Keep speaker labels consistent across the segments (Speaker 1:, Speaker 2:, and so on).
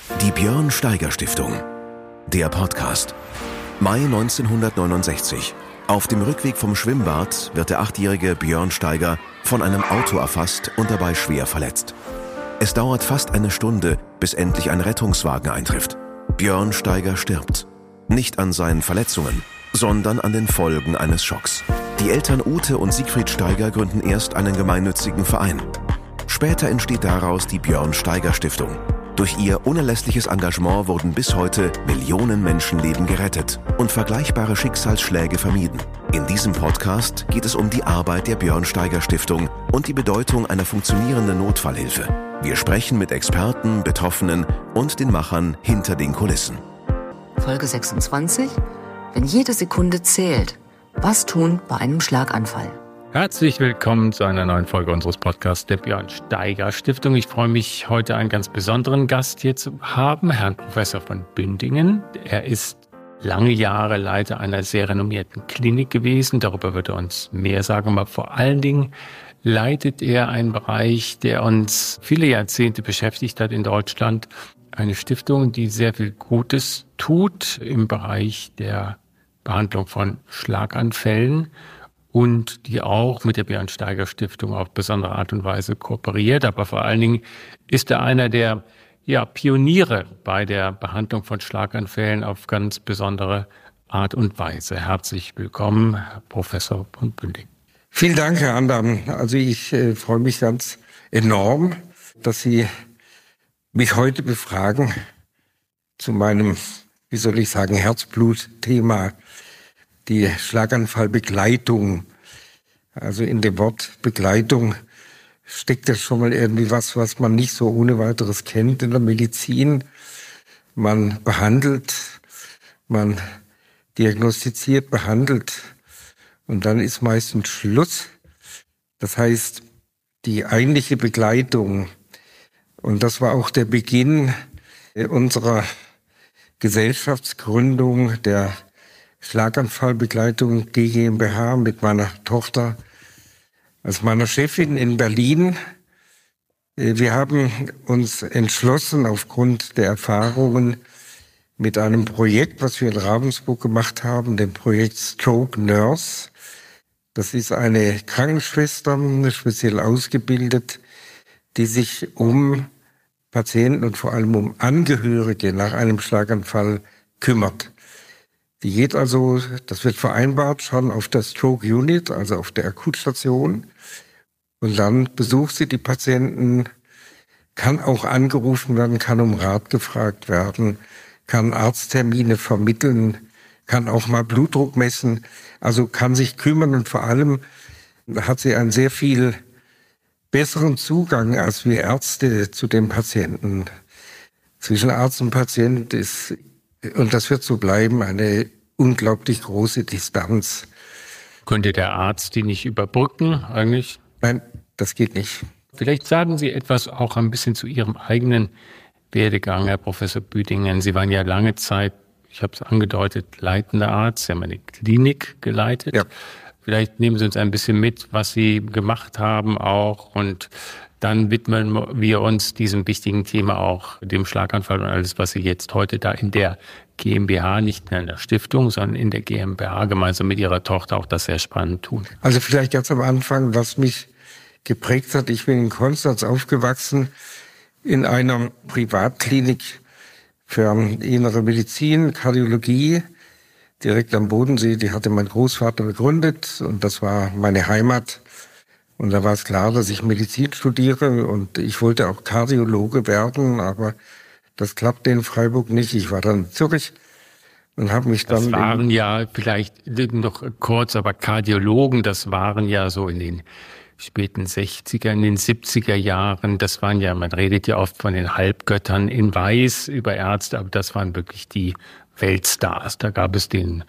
Speaker 1: Die Björn Steiger Stiftung. Der Podcast. Mai 1969. Auf dem Rückweg vom Schwimmbad wird der 8-jährige Björn Steiger von einem Auto erfasst und dabei schwer verletzt. Es dauert fast eine Stunde, bis endlich ein Rettungswagen eintrifft. Björn Steiger stirbt. Nicht an seinen Verletzungen, sondern an den Folgen eines Schocks. Die Eltern Ute und Siegfried Steiger gründen erst einen gemeinnützigen Verein. Später entsteht daraus die Björn Steiger Stiftung. Durch ihr unerlässliches Engagement wurden bis heute Millionen Menschenleben gerettet und vergleichbare Schicksalsschläge vermieden. In diesem Podcast geht es um die Arbeit der Björn Steiger Stiftung und die Bedeutung einer funktionierenden Notfallhilfe. Wir sprechen mit Experten, Betroffenen und den Machern hinter den Kulissen.
Speaker 2: Folge 26. Wenn jede Sekunde zählt. Was tun bei einem Schlaganfall?
Speaker 3: Herzlich willkommen zu einer neuen Folge unseres Podcasts der Björn Steiger Stiftung. Ich freue mich, heute einen ganz besonderen Gast hier zu haben, Herrn Professor von Bündingen. Er ist lange Jahre Leiter einer sehr renommierten Klinik gewesen. Darüber wird er uns mehr sagen. Aber vor allen Dingen leitet er einen Bereich, der uns viele Jahrzehnte beschäftigt hat in Deutschland. Eine Stiftung, die sehr viel Gutes tut im Bereich der Behandlung von Schlaganfällen. Und die auch mit der Björn Steiger Stiftung auf besondere Art und Weise kooperiert. Aber vor allen Dingen ist er einer der Pioniere bei der Behandlung von Schlaganfällen auf ganz besondere Art und Weise. Herzlich willkommen, Herr Professor von Bündingen.
Speaker 4: Vielen Dank, Herr Andam. Also ich freue mich ganz enorm, dass Sie mich heute befragen zu meinem, Herzblutthema. Die Schlaganfallbegleitung. Also in dem Wort Begleitung steckt ja schon mal irgendwie was man nicht so ohne weiteres kennt in der Medizin. Man behandelt, man diagnostiziert, behandelt und dann ist meistens Schluss. Das heißt, die eigentliche Begleitung, und das war auch der Beginn unserer Gesellschaftsgründung, der Schlaganfallbegleitung GmbH mit meiner Tochter als meiner Chefin in Berlin. Wir haben uns entschlossen, aufgrund der Erfahrungen mit einem Projekt, was wir in Ravensburg gemacht haben, dem Projekt Stroke Nurse. Das ist eine Krankenschwester, speziell ausgebildet, die sich um Patienten und vor allem um Angehörige nach einem Schlaganfall kümmert. Die geht also, das wird vereinbart, schon auf der Stroke Unit, also auf der Akutstation. Und dann besucht sie die Patienten, kann auch angerufen werden, kann um Rat gefragt werden, kann Arzttermine vermitteln, kann auch mal Blutdruck messen, also kann sich kümmern und vor allem hat sie einen sehr viel besseren Zugang als wir Ärzte zu den Patienten. Zwischen Arzt und Patient ist, und das wird so bleiben, eine unglaublich große Distanz.
Speaker 3: Könnte der Arzt die nicht überbrücken eigentlich?
Speaker 4: Nein, das geht nicht.
Speaker 3: Vielleicht sagen Sie etwas auch ein bisschen zu Ihrem eigenen Werdegang, Herr Professor Bündingen. Sie waren ja lange Zeit, ich habe es angedeutet, leitender Arzt. Sie haben eine Klinik geleitet. Ja. Vielleicht nehmen Sie uns ein bisschen mit, was Sie gemacht haben auch, und dann widmen wir uns diesem wichtigen Thema auch, dem Schlaganfall und alles, was Sie jetzt heute da in der GmbH, nicht mehr in der Stiftung, sondern in der GmbH gemeinsam mit Ihrer Tochter auch das sehr spannend tun.
Speaker 4: Also vielleicht ganz am Anfang, was mich geprägt hat. Ich bin in Konstanz aufgewachsen, in einer Privatklinik für innere Medizin, Kardiologie, direkt am Bodensee. Die hatte mein Großvater gegründet und das war meine Heimat. Und da war es klar, dass ich Medizin studiere und ich wollte auch Kardiologe werden, aber das klappte in Freiburg nicht. Ich war dann in Zürich und habe mich dann...
Speaker 3: Das waren ja vielleicht noch kurz, aber Kardiologen, das waren ja so in den späten 60er, in den 70er Jahren. Das waren ja, man redet ja oft von den Halbgöttern in Weiß über Ärzte, aber das waren wirklich die Weltstars. Da gab es den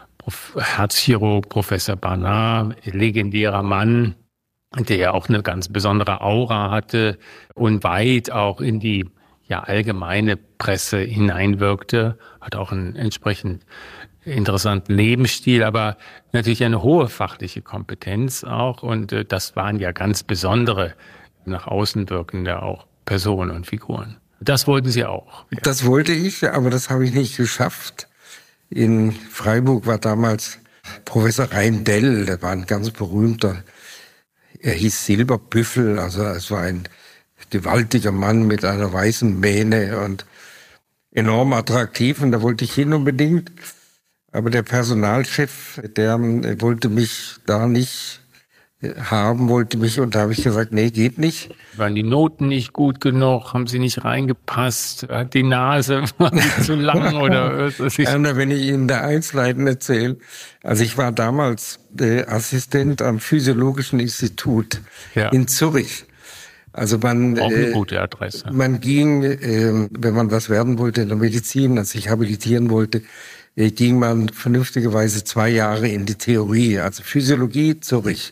Speaker 3: Herzchirurg Professor Barnard, legendärer Mann, der ja auch eine ganz besondere Aura hatte und weit auch in die allgemeine Presse hineinwirkte, hat auch einen entsprechend interessanten Lebensstil, aber natürlich eine hohe fachliche Kompetenz auch, und das waren ja ganz besondere, nach außen wirkende auch Personen und Figuren. Das wollten Sie auch? Ja.
Speaker 4: Das wollte ich, aber das habe ich nicht geschafft. In Freiburg war damals Professor Reindell, der war ein ganz berühmter, er hieß Silberbüffel, also es war ein gewaltiger Mann mit einer weißen Mähne und enorm attraktiv, und da wollte ich hin unbedingt. Aber der Personalchef, der wollte mich da nicht haben, und da habe ich gesagt, nee, geht nicht.
Speaker 3: Waren die Noten nicht gut genug? Haben sie nicht reingepasst? Hat die Nase war zu lang oder was?
Speaker 4: Ja, wenn ich Ihnen da Einzelheiten erzähle. Also ich war damals Assistent am Physiologischen Institut in Zürich. Also
Speaker 3: auch eine gute Adresse.
Speaker 4: Man ging, wenn man was werden wollte in der Medizin, als ich habilitieren wollte, ging man vernünftigerweise 2 Jahre in die Theorie, also Physiologie, Zürich.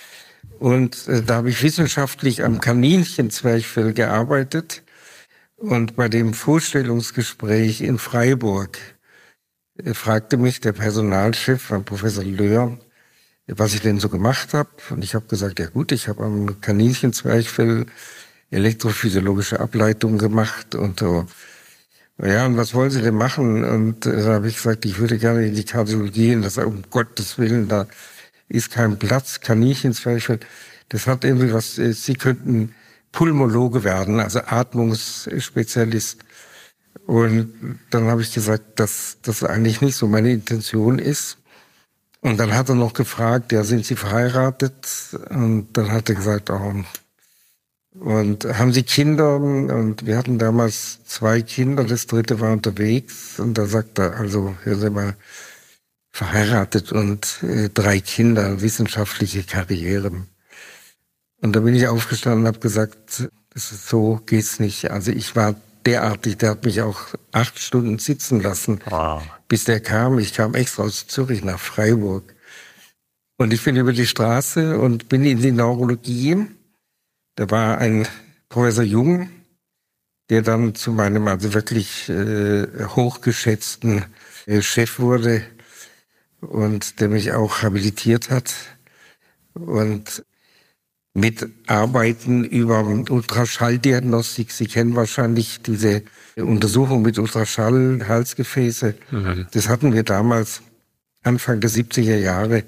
Speaker 4: Und da habe ich wissenschaftlich am Kaninchenzwerchfell gearbeitet. Und bei dem Vorstellungsgespräch in Freiburg fragte mich der Personalchef, Professor Löhr, was ich denn so gemacht habe. Und ich habe gesagt, ja gut, ich habe am Kaninchenzwerchfell elektrophysiologische Ableitungen gemacht und so. Ja, und was wollen Sie denn machen? Und da habe ich gesagt, ich würde gerne in die Kardiologie. Und das sagt, um Gottes Willen, da ist kein Platz, Kaninchenzwerchfell. Das hat irgendwie was, Sie könnten Pulmologe werden, also Atmungsspezialist. Und dann habe ich gesagt, dass das eigentlich nicht so meine Intention ist. Und dann hat er noch gefragt, ja, sind Sie verheiratet? Und dann hat er gesagt, oh, und haben Sie Kinder? Und wir hatten damals 2 Kinder, das 3. war unterwegs. Und da sagt er, also, hören Sie mal, verheiratet und 3 Kinder, wissenschaftliche Karriere. Und da bin ich aufgestanden und habe gesagt, so geht's nicht. Also ich war derartig, der hat mich auch 8 Stunden sitzen lassen, bis der kam. Ich kam extra aus Zürich nach Freiburg. Und ich bin über die Straße und bin in die Neurologie. Da war ein Professor Jung, der dann zu meinem also wirklich hochgeschätzten Chef wurde und der mich auch habilitiert hat. Und mit Arbeiten über Ultraschalldiagnostik. Sie kennen wahrscheinlich diese Untersuchung mit Ultraschall, Halsgefäße. Das hatten wir damals Anfang der 70er Jahre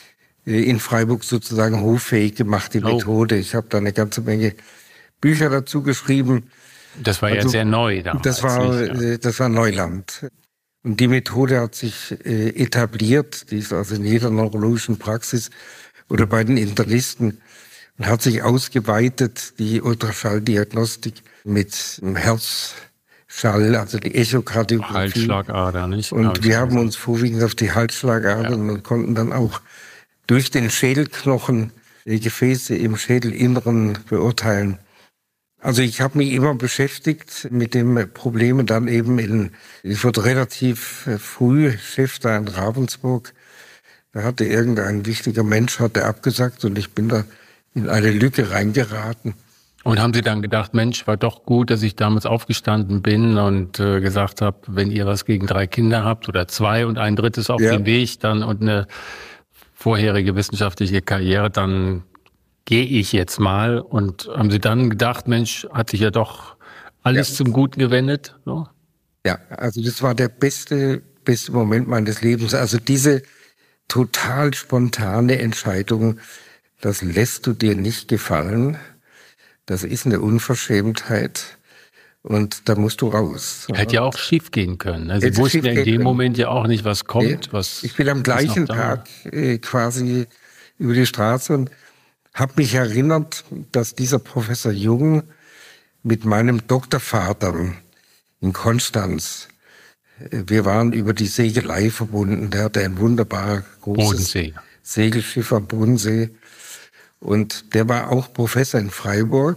Speaker 4: in Freiburg sozusagen hoffähig gemacht, die Methode. Ich habe da eine ganze Menge Bücher dazu geschrieben.
Speaker 3: Das war ja sehr neu damals.
Speaker 4: Das war Neuland. Und die Methode hat sich etabliert, die ist also in jeder neurologischen Praxis oder bei den Internisten, und hat sich ausgeweitet, die Ultraschalldiagnostik mit Herzschall, also die Echokardiographie.
Speaker 3: Halsschlagader, nicht?
Speaker 4: Und wir haben uns vorwiegend auf die Halsschlagadern und konnten dann auch durch den Schädelknochen die Gefäße im Schädelinneren beurteilen. Also ich habe mich immer beschäftigt mit dem Problem, dann eben ich wurde relativ früh Chef da in Ravensburg. Da hatte irgendein wichtiger Mensch abgesagt und ich bin da in eine Lücke reingeraten.
Speaker 3: Und haben Sie dann gedacht, Mensch, war doch gut, dass ich damals aufgestanden bin und gesagt habe, wenn ihr was gegen 3 Kinder habt oder 2 und ein drittes auf dem Weg dann und eine vorherige wissenschaftliche Karriere, dann gehe ich jetzt mal. Und haben Sie dann gedacht, Mensch, hat sich ja doch alles zum Guten gewendet? So?
Speaker 4: Ja, also das war der beste Moment meines Lebens. Also diese total spontane Entscheidung, das lässt du dir nicht gefallen. Das ist eine Unverschämtheit. Und da musst du raus.
Speaker 3: Hätte ja auch schief gehen können. Also Sie wussten ja in dem Moment ja auch nicht, was kommt.
Speaker 4: Nee, ich bin am gleichen Tag quasi über die Straße und habe mich erinnert, dass dieser Professor Jung mit meinem Doktorvater in Konstanz, wir waren über die Segelei verbunden. Der hatte ein wunderbar großes Segelschiff am Bodensee. Und der war auch Professor in Freiburg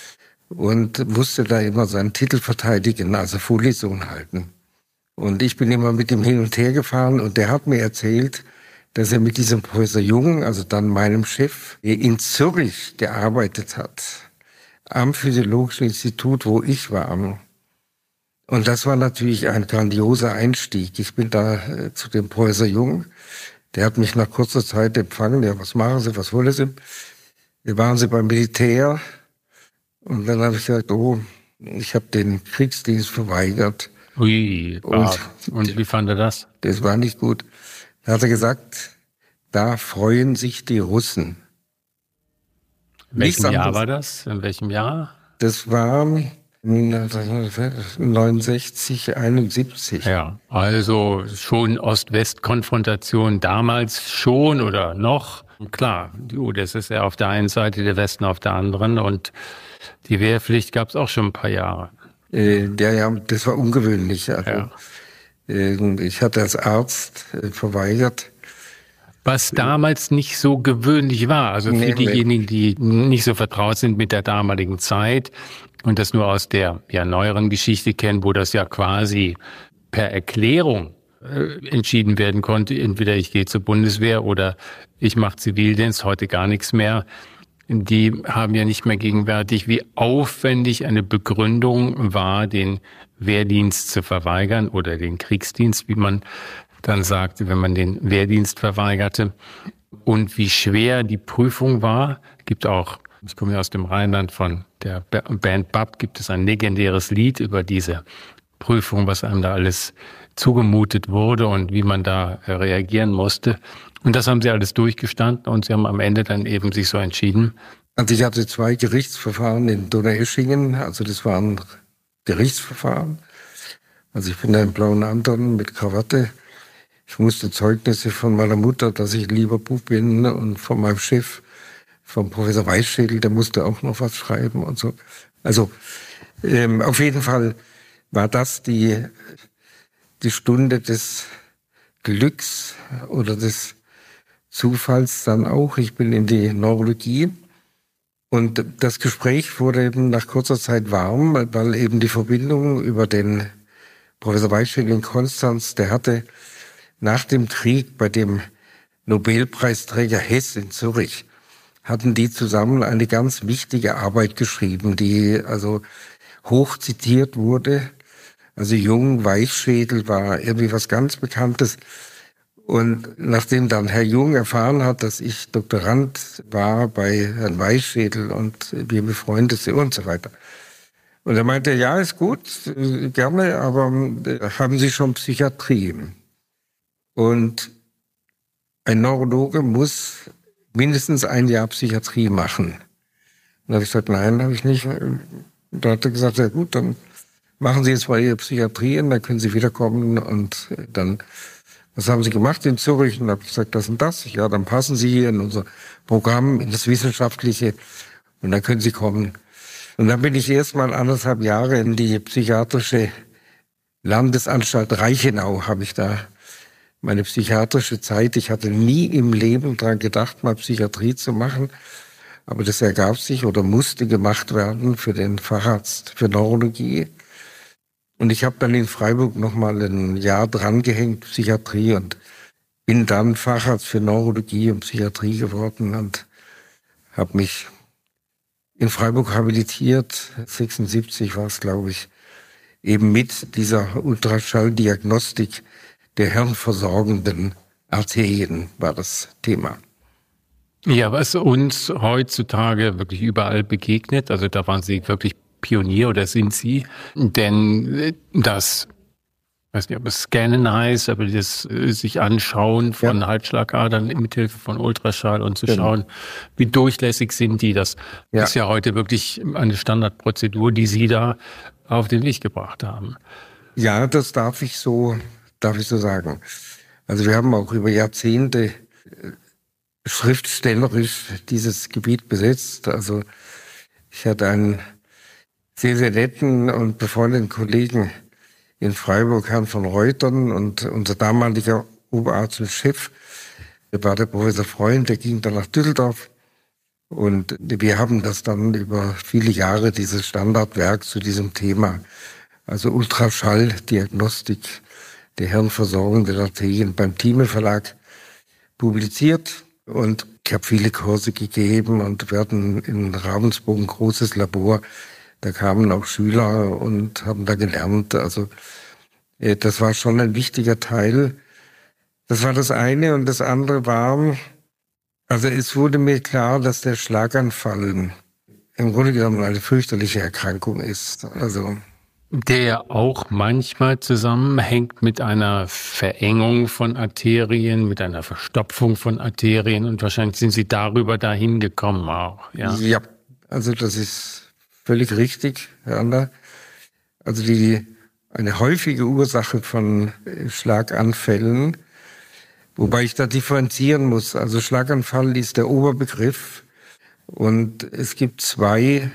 Speaker 4: und musste da immer seinen Titel verteidigen, also Vorlesungen halten. Und ich bin immer mit ihm hin und her gefahren und der hat mir erzählt, dass er mit diesem Professor Jung, also dann meinem Chef, in Zürich gearbeitet hat, am Physiologischen Institut, wo ich war. Und das war natürlich ein grandioser Einstieg. Ich bin da zu dem Professor Jung. Der hat mich nach kurzer Zeit empfangen. Ja, was machen Sie, was wollen Sie? Waren Sie beim Militär? Und dann habe ich gesagt, oh, Ich habe den Kriegsdienst verweigert.
Speaker 3: Ui, und wie fand er das?
Speaker 4: Das war nicht gut. Da hat er gesagt, da freuen sich die Russen.
Speaker 3: In welchem Jahr war das? In welchem Jahr?
Speaker 4: Das war 69, 71.
Speaker 3: Ja, also schon Ost-West-Konfrontation damals schon oder noch. Klar, die UdSSR auf der einen Seite, der Westen auf der anderen und die Wehrpflicht gab es auch schon ein paar Jahre.
Speaker 4: Ja, das war ungewöhnlich. Also, ich hatte als Arzt verweigert.
Speaker 3: Was damals nicht so gewöhnlich war. Also für diejenigen, die nicht so vertraut sind mit der damaligen Zeit und das nur aus der neueren Geschichte kennen, wo das ja quasi per Erklärung entschieden werden konnte. Entweder ich gehe zur Bundeswehr oder ich mache Zivildienst, heute gar nichts mehr. Die haben ja nicht mehr gegenwärtig, wie aufwendig eine Begründung war, den Wehrdienst zu verweigern oder den Kriegsdienst, wie man dann sagte, wenn man den Wehrdienst verweigerte. Und wie schwer die Prüfung war. Gibt auch, ich komme ja aus dem Rheinland, von der Band BAP, gibt es ein legendäres Lied über diese Prüfung, was einem da alles zugemutet wurde und wie man da reagieren musste. Und das haben sie alles durchgestanden und sie haben am Ende dann eben sich so entschieden.
Speaker 4: Also ich hatte 2 Gerichtsverfahren in Donaueschingen, also das waren Gerichtsverfahren. Also ich bin da im blauen Anton mit Krawatte. Ich musste Zeugnisse von meiner Mutter, dass ich lieber Bub bin, und von meinem Chef, vom Professor Weißschädel, der musste auch noch was schreiben und so. Also auf jeden Fall war das die Stunde des Glücks oder des Zufalls dann auch. Ich bin in die Neurologie und das Gespräch wurde eben nach kurzer Zeit warm, weil eben die Verbindung über den Professor Weißschädel in Konstanz, der hatte nach dem Krieg bei dem Nobelpreisträger Hess in Zürich, hatten die zusammen eine ganz wichtige Arbeit geschrieben, die also hoch zitiert wurde. Also Jung, Weißschädel war irgendwie was ganz Bekanntes. Und nachdem dann Herr Jung erfahren hat, dass ich Doktorand war bei Herrn Weißschädel und wir befreundet sind und so weiter. Und er meinte, ja, ist gut, gerne, aber haben Sie schon Psychiatrie? Und ein Neurologe muss mindestens 1 Jahr Psychiatrie machen. Und da habe ich gesagt, nein, habe ich nicht. Und da hat er gesagt, ja gut, dann machen Sie jetzt mal Ihre Psychiatrie und dann können Sie wiederkommen. Und dann, was haben Sie gemacht in Zürich? Und da habe ich gesagt, das und das. Ja, dann passen Sie hier in unser Programm, in das Wissenschaftliche und dann können Sie kommen. Und dann bin ich erst mal 1,5 Jahre in die psychiatrische Landesanstalt Reichenau, habe ich da meine psychiatrische Zeit. Ich hatte nie im Leben daran gedacht, mal Psychiatrie zu machen. Aber das ergab sich oder musste gemacht werden für den Facharzt für Neurologie. Und ich habe dann in Freiburg nochmal 1 Jahr drangehängt, Psychiatrie, und bin dann Facharzt für Neurologie und Psychiatrie geworden und habe mich in Freiburg habilitiert. 76 war es, glaube ich, eben mit dieser Ultraschalldiagnostik der hirnversorgenden Arterien war das Thema.
Speaker 3: Ja, was uns heutzutage wirklich überall begegnet, also da waren Sie wirklich Pionier oder sind Sie, denn das, ich weiß nicht, ob es Scannen heißt, aber das sich anschauen von Halsschlagadern mithilfe von Ultraschall und zu schauen, wie durchlässig sind die, das ist ja heute wirklich eine Standardprozedur, die Sie da auf den Weg gebracht haben.
Speaker 4: Ja, das darf ich so sagen. Also wir haben auch über Jahrzehnte schriftstellerisch dieses Gebiet besetzt. Also ich hatte einen sehr, sehr netten und befreundeten Kollegen in Freiburg, Herrn von Reutern, und unser damaliger Oberarzt und Chef, der war der Professor Freund, der ging dann nach Düsseldorf. Und wir haben das dann über viele Jahre, dieses Standardwerk zu diesem Thema, also Ultraschalldiagnostik der Hirnversorgung der Arterien, beim Thieme Verlag publiziert. Und ich habe viele Kurse gegeben und wir hatten in Ravensburg ein großes Labor. Da kamen auch Schüler und haben da gelernt. Also das war schon ein wichtiger Teil. Das war das eine. Und das andere war, also es wurde mir klar, dass der Schlaganfall im Grunde genommen eine fürchterliche Erkrankung ist. Also
Speaker 3: der auch manchmal zusammenhängt mit einer Verengung von Arterien, mit einer Verstopfung von Arterien und wahrscheinlich sind Sie darüber dahin gekommen auch.
Speaker 4: Ja, also das ist völlig richtig, Herr Ander. Also eine häufige Ursache von Schlaganfällen, wobei ich da differenzieren muss. Also Schlaganfall ist der Oberbegriff und es gibt zwei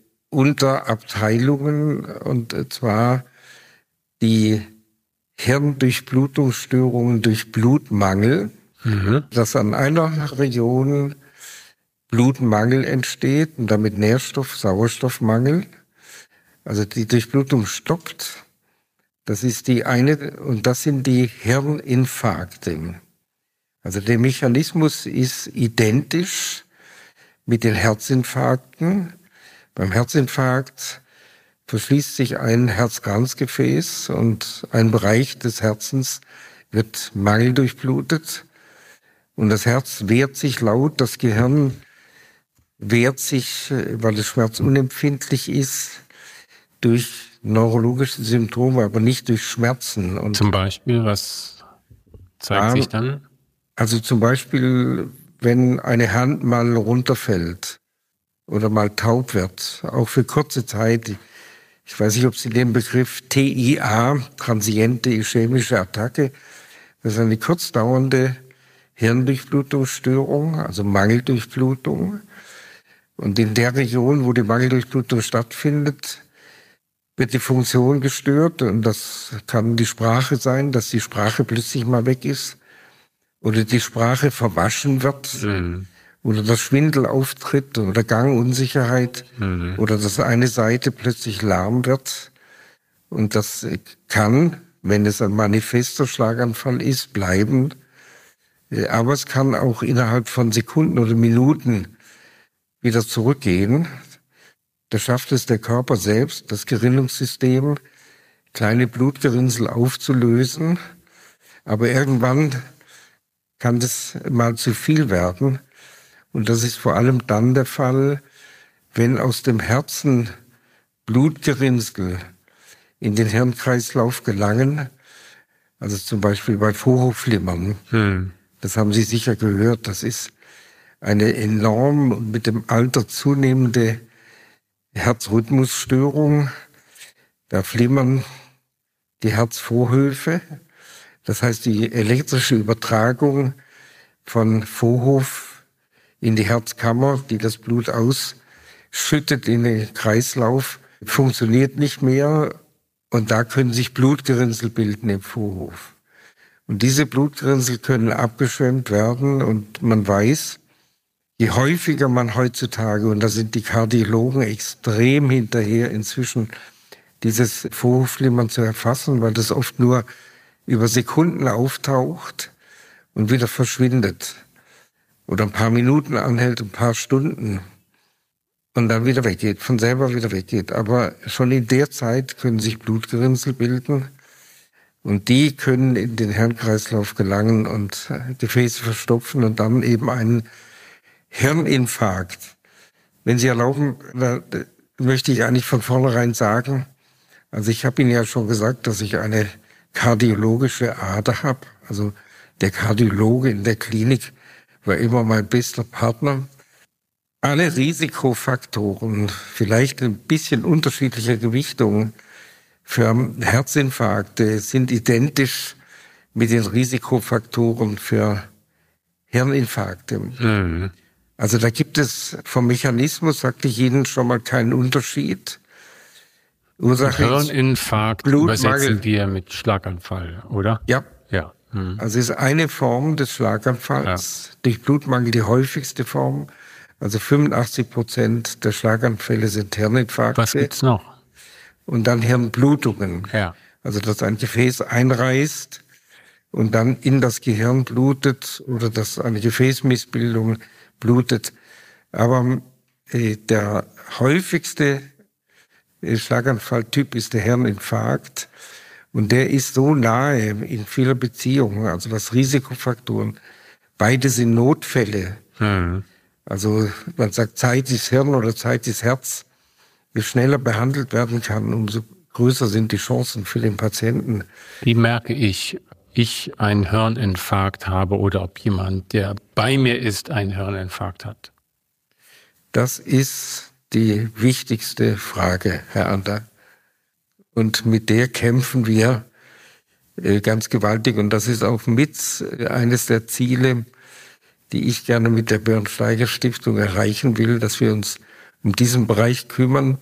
Speaker 4: Unterabteilungen, und zwar die Hirndurchblutungsstörungen durch Blutmangel, dass an einer Region Blutmangel entsteht und damit Sauerstoffmangel. Also die Durchblutung stoppt. Das ist die eine, und das sind die Hirninfarkte. Also der Mechanismus ist identisch mit den Herzinfarkten. Beim Herzinfarkt verschließt sich ein Herzkranzgefäß und ein Bereich des Herzens wird mangeldurchblutet und das Herz wehrt sich laut, das Gehirn wehrt sich, weil es schmerzunempfindlich ist, durch neurologische Symptome, aber nicht durch Schmerzen. Und
Speaker 3: zum Beispiel, was zeigt sich dann?
Speaker 4: Also zum Beispiel, wenn eine Hand mal runterfällt oder mal taub wird, auch für kurze Zeit. Ich weiß nicht, ob Sie den Begriff TIA, transiente ischämische Attacke, das ist eine kurzdauernde Hirndurchblutungsstörung, also Mangeldurchblutung. Und in der Region, wo die Mangeldurchblutung stattfindet, wird die Funktion gestört. Und das kann die Sprache sein, dass die Sprache plötzlich mal weg ist oder die Sprache verwaschen wird. Oder dass Schwindel auftritt oder Gangunsicherheit oder dass eine Seite plötzlich lahm wird. Und das kann, wenn es ein manifester Schlaganfall ist, bleiben. Aber es kann auch innerhalb von Sekunden oder Minuten wieder zurückgehen. Da schafft es der Körper selbst, das Gerinnungssystem, kleine Blutgerinnsel aufzulösen. Aber irgendwann kann das mal zu viel werden. Und das ist vor allem dann der Fall, wenn aus dem Herzen Blutgerinnsel in den Hirnkreislauf gelangen, also zum Beispiel bei Vorhofflimmern. Das haben Sie sicher gehört. Das ist eine enorm und mit dem Alter zunehmende Herzrhythmusstörung. Da flimmern die Herzvorhöfe. Das heißt, die elektrische Übertragung von Vorhof in die Herzkammer, die das Blut ausschüttet in den Kreislauf, funktioniert nicht mehr. Und da können sich Blutgerinnsel bilden im Vorhof. Und diese Blutgerinnsel können abgeschwemmt werden. Und man weiß, je häufiger man heutzutage, und da sind die Kardiologen extrem hinterher inzwischen, dieses Vorhofflimmern zu erfassen, weil das oft nur über Sekunden auftaucht und wieder verschwindet. Oder ein paar Minuten anhält, ein paar Stunden und dann wieder weggeht, von selber wieder weggeht. Aber schon in der Zeit können sich Blutgerinnsel bilden und die können in den Hirnkreislauf gelangen und Gefäße verstopfen und dann eben einen Hirninfarkt. Wenn Sie erlauben, möchte ich eigentlich von vornherein sagen, also ich habe Ihnen ja schon gesagt, dass ich eine kardiologische Ader habe. Also der Kardiologe in der Klinik war immer mein bester Partner. Alle Risikofaktoren, vielleicht ein bisschen unterschiedlicher Gewichtung für Herzinfarkte, sind identisch mit den Risikofaktoren für Hirninfarkte. Also da gibt es vom Mechanismus, sagte ich Ihnen, schon mal keinen Unterschied. Ursache
Speaker 3: Hirninfarkt übersetzen wir mit Schlaganfall, oder?
Speaker 4: Ja.
Speaker 3: Ja.
Speaker 4: Also ist eine Form des Schlaganfalls, durch Blutmangel die häufigste Form. Also 85% der Schlaganfälle sind Hirninfarkte.
Speaker 3: Was gibt's noch?
Speaker 4: Und dann Hirnblutungen.
Speaker 3: Ja.
Speaker 4: Also dass ein Gefäß einreißt und dann in das Gehirn blutet oder dass eine Gefäßmissbildung blutet. Aber der häufigste Schlaganfalltyp ist der Hirninfarkt. Und der ist so nahe in vieler Beziehungen, also was Risikofaktoren. Beide sind Notfälle. Also man sagt, Zeit ist Hirn oder Zeit ist Herz. Je schneller behandelt werden kann, umso größer sind die Chancen für den Patienten.
Speaker 3: Wie merke ich einen Hirninfarkt habe oder ob jemand, der bei mir ist, einen Hirninfarkt hat?
Speaker 4: Das ist die wichtigste Frage, Herr Ander. Und mit der kämpfen wir ganz gewaltig. Und das ist auch mit eines der Ziele, die ich gerne mit der Björn-Steiger-Stiftung erreichen will, dass wir uns um diesen Bereich kümmern.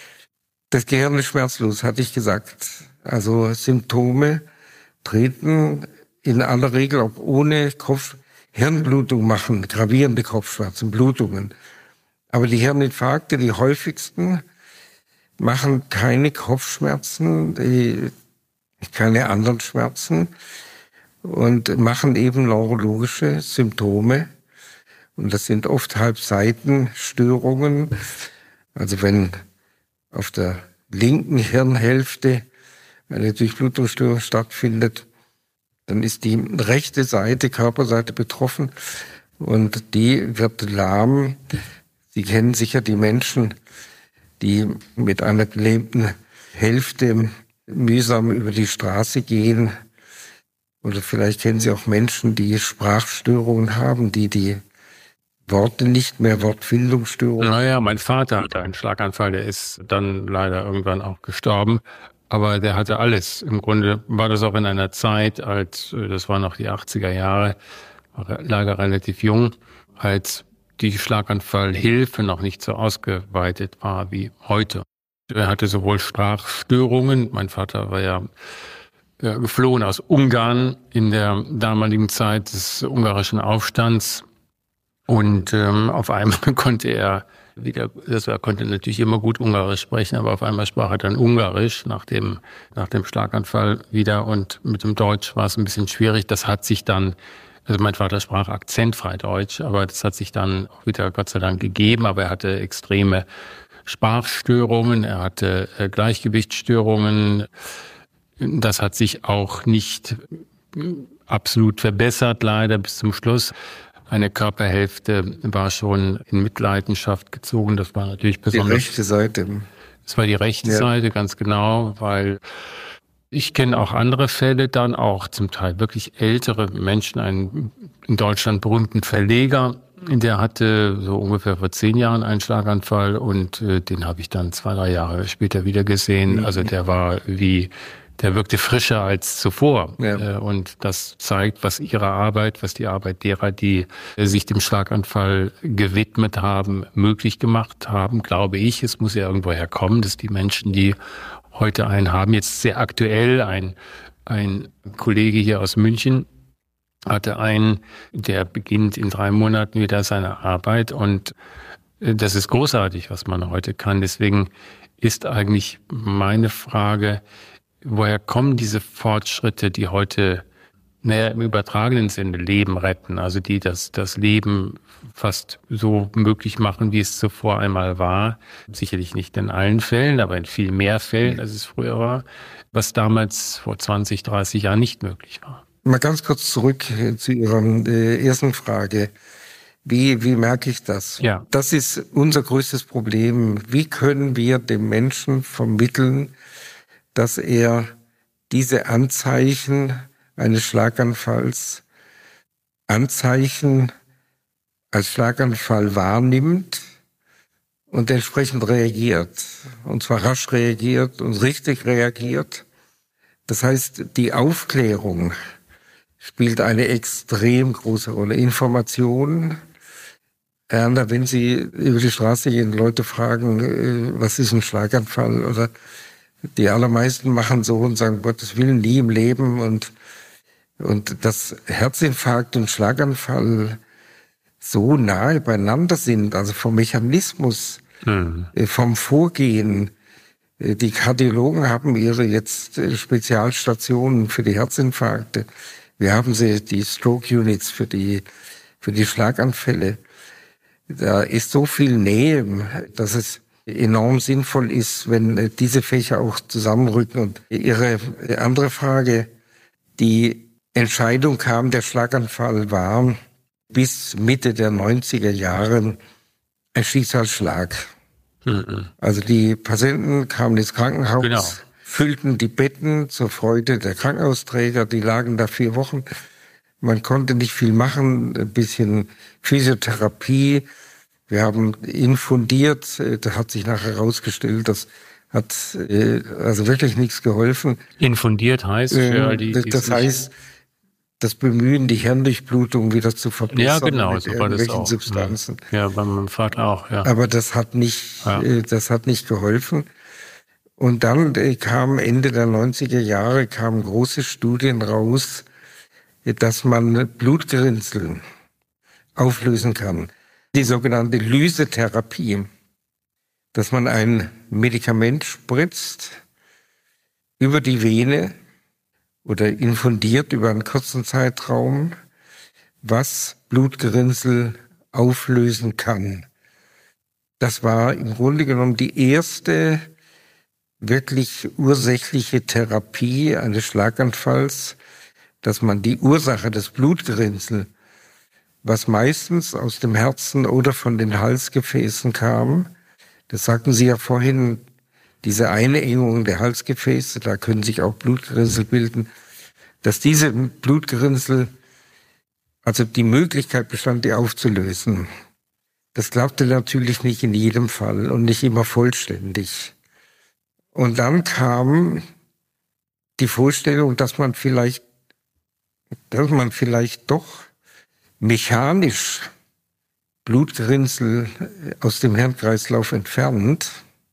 Speaker 4: Das Gehirn ist schmerzlos, hatte ich gesagt. Also Symptome treten in aller Regel auch ohne Hirnblutung machen, gravierende Kopfschmerzen, Blutungen. Aber die Hirninfarkte, die häufigsten, machen keine Kopfschmerzen, keine anderen Schmerzen und machen eben neurologische Symptome. Und das sind oft Halbseitenstörungen. Also wenn auf der linken Hirnhälfte eine Durchblutungsstörung stattfindet, dann ist die rechte Seite, Körperseite betroffen und die wird lahm. Sie kennen sicher die Menschen, die mit einer gelähmten Hälfte mühsam über die Straße gehen. Oder vielleicht kennen Sie auch Menschen, die Sprachstörungen haben, die Worte nicht mehr, Wortfindungsstörungen.
Speaker 3: Naja, mein Vater hatte einen Schlaganfall, der ist dann leider irgendwann auch gestorben. Aber der hatte alles. Im Grunde war das auch in einer Zeit, das waren noch die 80er Jahre, war leider relativ jung, als die Schlaganfallhilfe noch nicht so ausgeweitet war wie heute. Er hatte sowohl Sprachstörungen, mein Vater war ja geflohen aus Ungarn in der damaligen Zeit des ungarischen Aufstands und auf einmal konnte er konnte natürlich immer gut Ungarisch sprechen, aber auf einmal sprach er dann Ungarisch nach dem Schlaganfall wieder und mit dem Deutsch war es ein bisschen schwierig. Das hat sich dann, also mein Vater sprach akzentfrei Deutsch, aber das hat sich dann auch wieder Gott sei Dank gegeben, aber er hatte extreme Sprachstörungen, er hatte Gleichgewichtsstörungen. Das hat sich auch nicht absolut verbessert, leider bis zum Schluss. Eine Körperhälfte war schon in Mitleidenschaft gezogen. Das war natürlich besonders.
Speaker 4: Die rechte Seite.
Speaker 3: Das war die rechte Seite, ganz genau, weil ich kenne auch andere Fälle, dann auch zum Teil wirklich ältere Menschen, einen in Deutschland berühmten Verleger, der hatte so ungefähr vor 10 Jahren einen Schlaganfall und den habe ich dann 2-3 Jahre später wieder gesehen. Also der wirkte frischer als zuvor. Ja. Und das zeigt, was die Arbeit derer, die sich dem Schlaganfall gewidmet haben, möglich gemacht haben, glaube ich. Es muss ja irgendwo herkommen, dass die Menschen, die heute einen haben, jetzt sehr aktuell, ein Kollege hier aus München hatte einen, der beginnt in 3 Monaten wieder seine Arbeit und das ist großartig, was man heute kann. Deswegen ist eigentlich meine Frage, woher kommen diese Fortschritte, die heute, im übertragenen Sinne Leben retten, also die das Leben fast so möglich machen, wie es zuvor einmal war. Sicherlich nicht in allen Fällen, aber in viel mehr Fällen, als es früher war, was damals vor 20, 30 Jahren nicht möglich war.
Speaker 4: Mal ganz kurz zurück zu Ihrer ersten Frage. Wie merke ich das?
Speaker 3: Ja.
Speaker 4: Das ist unser größtes Problem. Wie können wir dem Menschen vermitteln, dass er diese Anzeichen eines Schlaganfalls, Anzeichen als Schlaganfall wahrnimmt und entsprechend reagiert. Und zwar rasch reagiert und richtig reagiert. Das heißt, die Aufklärung spielt eine extrem große Rolle. Information. Wenn Sie über die Straße gehen, Leute fragen, was ist ein Schlaganfall? Oder die allermeisten machen so und sagen, Gottes Willen, nie im Leben. Und dass Herzinfarkt und Schlaganfall so nahe beieinander sind, also vom Mechanismus, vom Vorgehen. Die Kardiologen haben ihre jetzt Spezialstationen für die Herzinfarkte. Wir haben die Stroke Units für die Schlaganfälle. Da ist so viel Nähe, dass es enorm sinnvoll ist, wenn diese Fächer auch zusammenrücken. Und Ihre andere Frage, die Entscheidung kam, der Schlaganfall war bis Mitte der 90er Jahre ein Schicksalsschlag. Also die Patienten kamen ins Krankenhaus, füllten die Betten zur Freude der Krankenhausträger, die lagen da 4 Wochen. Man konnte nicht viel machen, ein bisschen Physiotherapie. Wir haben infundiert, das hat sich nachher herausgestellt, das hat also wirklich nichts geholfen.
Speaker 3: Infundiert heißt für all die,
Speaker 4: das heißt, das Bemühen, die Hirndurchblutung wieder zu verbessern.
Speaker 3: Ja, genau,
Speaker 4: mit
Speaker 3: so war das auch.
Speaker 4: Substanzen.
Speaker 3: Ja, bei meinem Vater auch, ja.
Speaker 4: Aber das hat nicht geholfen. Und dann kam Ende der 90er Jahre kamen große Studien raus, dass man Blutgerinnsel auflösen kann. Die sogenannte Lysetherapie, dass man ein Medikament spritzt über die Vene oder infundiert über einen kurzen Zeitraum, was Blutgerinnsel auflösen kann. Das war im Grunde genommen die erste wirklich ursächliche Therapie eines Schlaganfalls, dass man die Ursache des Blutgerinnsel, was meistens aus dem Herzen oder von den Halsgefäßen kam, das sagten Sie ja vorhin, diese Einengung der Halsgefäße, da können sich auch Blutgerinnsel bilden, dass diese Blutgerinnsel, also die Möglichkeit bestand, die aufzulösen. Das klappte natürlich nicht in jedem Fall und nicht immer vollständig. Und dann kam die Vorstellung, dass man vielleicht doch mechanisch Blutgerinnsel aus dem Hirnkreislauf entfernt.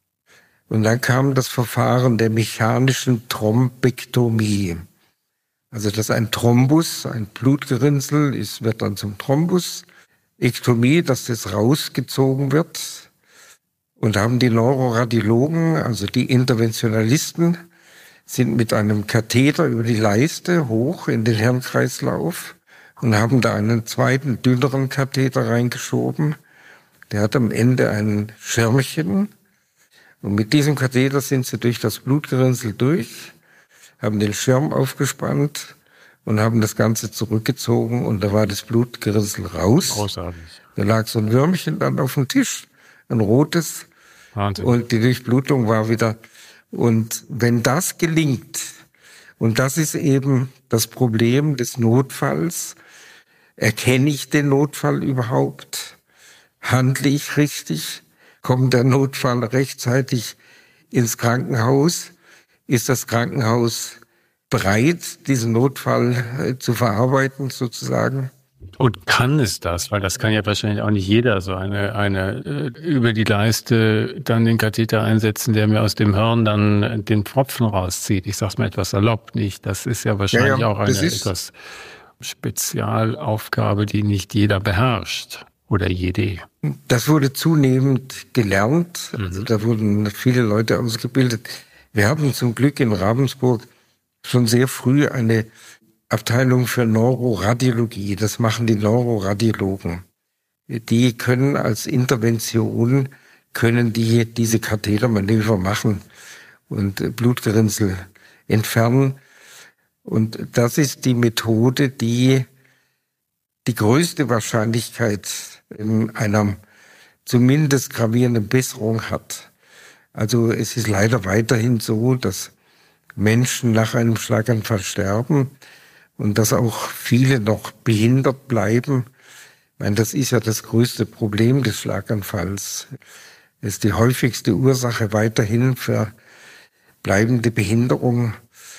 Speaker 4: Und dann kam das Verfahren der mechanischen Thrombektomie. Also dass ein Thrombus, ein Blutgerinnsel wird dann zum Thrombus. Ektomie, dass das rausgezogen wird. Und haben die Neuroradiologen, also die Interventionalisten, sind mit einem Katheter über die Leiste hoch in den Hirnkreislauf und haben da einen zweiten, dünneren Katheter reingeschoben. Der hat am Ende ein Schirmchen. Und mit diesem Katheter sind sie durch das Blutgerinnsel durch, haben den Schirm aufgespannt und haben das Ganze zurückgezogen und da war das Blutgerinnsel raus.
Speaker 3: Großartig.
Speaker 4: Da lag so ein Würmchen dann auf dem Tisch, ein rotes.
Speaker 3: Wahnsinn.
Speaker 4: Und die Durchblutung war wieder. Und wenn das gelingt, und das ist eben das Problem des Notfalls, erkenne ich den Notfall überhaupt? Handle ich richtig? Kommt der Notfall rechtzeitig ins Krankenhaus? Ist das Krankenhaus bereit, diesen Notfall zu verarbeiten sozusagen?
Speaker 3: Und kann es das? Weil das kann ja wahrscheinlich auch nicht jeder so eine über die Leiste dann den Katheter einsetzen, der mir aus dem Hirn dann den Pfropfen rauszieht. Ich sag's mal etwas salopp nicht. Das ist ja wahrscheinlich auch eine etwas Spezialaufgabe, die nicht jeder beherrscht. Oder jede.
Speaker 4: Das wurde zunehmend gelernt. Also da wurden viele Leute ausgebildet. Wir haben zum Glück in Ravensburg schon sehr früh eine Abteilung für Neuroradiologie. Das machen die Neuroradiologen. Die können als Intervention, diese Kathetermanöver machen und Blutgerinnsel entfernen. Und das ist die Methode, die die größte Wahrscheinlichkeit in einer zumindest gravierenden Besserung hat. Also es ist leider weiterhin so, dass Menschen nach einem Schlaganfall sterben und dass auch viele noch behindert bleiben. Ich meine, das ist ja das größte Problem des Schlaganfalls. Es ist die häufigste Ursache weiterhin für bleibende Behinderung.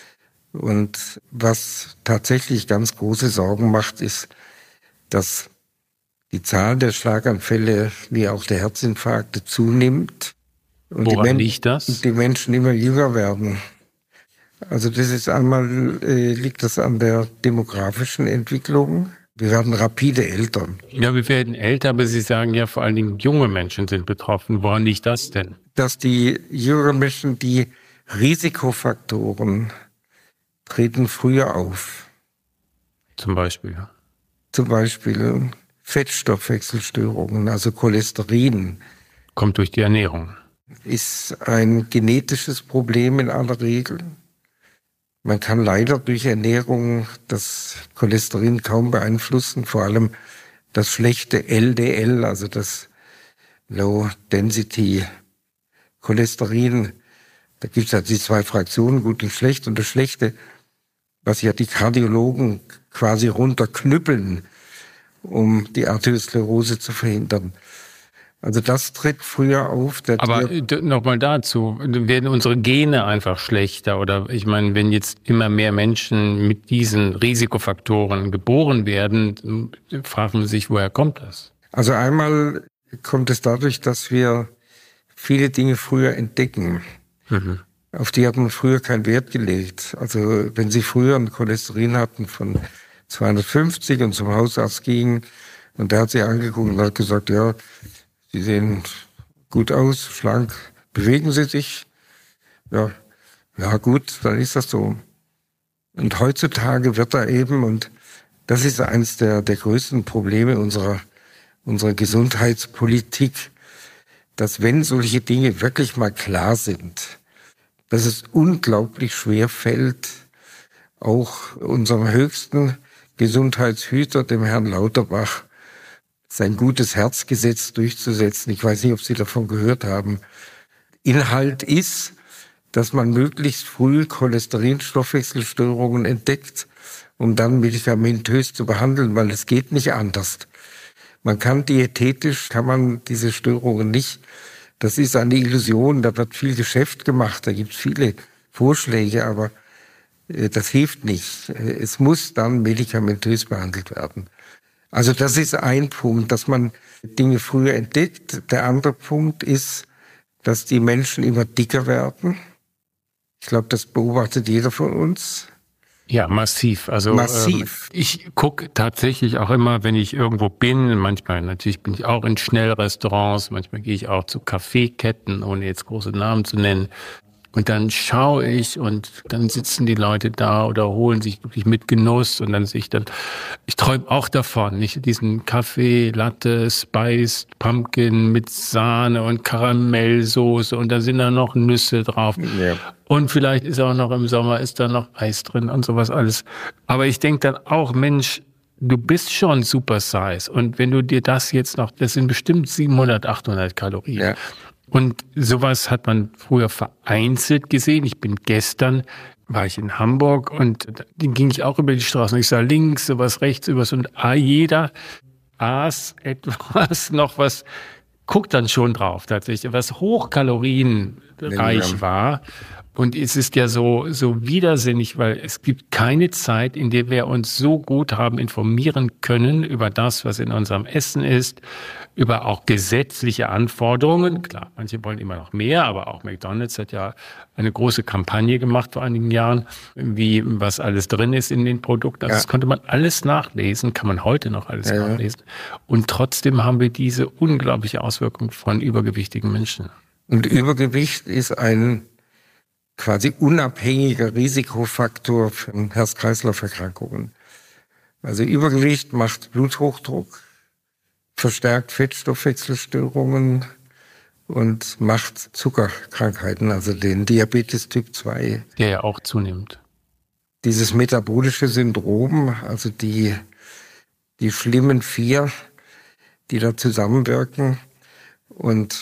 Speaker 4: Und was tatsächlich ganz große Sorgen macht, ist, dass die Zahl der Schlaganfälle wie auch der Herzinfarkte zunimmt. Und
Speaker 3: woran liegt das?
Speaker 4: Die Menschen immer jünger werden. Also das ist einmal, liegt das an der demografischen Entwicklung. Wir werden rapide älter.
Speaker 3: Ja, wir werden älter, aber Sie sagen ja vor allen Dingen, junge Menschen sind betroffen. Woran liegt das denn?
Speaker 4: Dass die jüngeren Menschen, die Risikofaktoren treten früher auf.
Speaker 3: Zum Beispiel?
Speaker 4: Zum Beispiel Fettstoffwechselstörungen, also Cholesterin.
Speaker 3: Kommt durch die Ernährung.
Speaker 4: Ist ein genetisches Problem in aller Regel. Man kann leider durch Ernährung das Cholesterin kaum beeinflussen, vor allem das schlechte LDL, also das Low Density Cholesterin. Da gibt es ja die 2 Fraktionen, gut und schlecht. Und das Schlechte, was ja die Kardiologen quasi runterknüppeln, um die Arteriosklerose zu verhindern. Also das tritt früher auf.
Speaker 3: Aber nochmal dazu, werden unsere Gene einfach schlechter? Oder ich meine, wenn jetzt immer mehr Menschen mit diesen Risikofaktoren geboren werden, fragen Sie sich, woher kommt das?
Speaker 4: Also einmal kommt es dadurch, dass wir viele Dinge früher entdecken. Mhm. Auf die hat man früher keinen Wert gelegt. Also wenn Sie früher ein Cholesterin hatten von 250 und zum Hausarzt gingen und der hat Sie angeguckt und hat gesagt, ja, Sie sehen gut aus, schlank, bewegen Sie sich. Ja, gut, dann ist das so. Und heutzutage wird da eben, und das ist eines der größten Probleme unserer Gesundheitspolitik, dass wenn solche Dinge wirklich mal klar sind, dass es unglaublich schwer fällt, auch unserem höchsten Gesundheitshüter, dem Herrn Lauterbach, sein gutes Herzgesetz durchzusetzen. Ich weiß nicht, ob Sie davon gehört haben. Inhalt ist, dass man möglichst früh Cholesterinstoffwechselstörungen entdeckt, um dann medikamentös zu behandeln, weil es geht nicht anders. Man kann diese Störungen nicht. Das ist eine Illusion, da wird viel Geschäft gemacht, da gibt es viele Vorschläge, aber das hilft nicht. Es muss dann medikamentös behandelt werden. Also das ist ein Punkt, dass man Dinge früher entdeckt. Der andere Punkt ist, dass die Menschen immer dicker werden. Ich glaube, das beobachtet jeder von uns.
Speaker 3: Ja, massiv. Also
Speaker 4: massiv.
Speaker 3: Ich gucke tatsächlich auch immer, wenn ich irgendwo bin, manchmal natürlich bin ich auch in Schnellrestaurants, manchmal gehe ich auch zu Kaffeeketten, ohne jetzt große Namen zu nennen. Und dann schaue ich und dann sitzen die Leute da oder holen sich wirklich mit Genuss und dann sehe ich träume auch davon, nicht diesen Kaffee, Latte, Spiced Pumpkin mit Sahne und Karamellsoße und da sind da noch Nüsse drauf. Ja. Und vielleicht ist auch noch im Sommer ist da noch Eis drin und sowas alles. Aber ich denke dann auch, Mensch, du bist schon Super Size und wenn du dir das jetzt noch, das sind bestimmt 700, 800 Kalorien. Ja. Und sowas hat man früher vereinzelt gesehen. War ich in Hamburg und dann ging ich auch über die Straße und ich sah links, sowas rechts, sowas und jeder aß etwas, noch was, guckt dann schon drauf tatsächlich, was hochkalorienreich war. Und es ist ja so widersinnig, weil es gibt keine Zeit, in der wir uns so gut haben informieren können über das, was in unserem Essen ist, über auch gesetzliche Anforderungen. Klar, manche wollen immer noch mehr, aber auch McDonald's hat ja eine große Kampagne gemacht vor einigen Jahren, was alles drin ist in den Produkten. Also das konnte man alles nachlesen, kann man heute noch alles nachlesen. Und trotzdem haben wir diese unglaubliche Auswirkung von übergewichtigen Menschen.
Speaker 4: Und Übergewicht ist ein quasi unabhängiger Risikofaktor für Herz-Kreislauf-Erkrankungen. Also Übergewicht macht Bluthochdruck, verstärkt Fettstoffwechselstörungen und macht Zuckerkrankheiten, also den Diabetes Typ 2.
Speaker 3: Der ja auch zunimmt.
Speaker 4: Dieses metabolische Syndrom, also die schlimmen 4, die da zusammenwirken. Und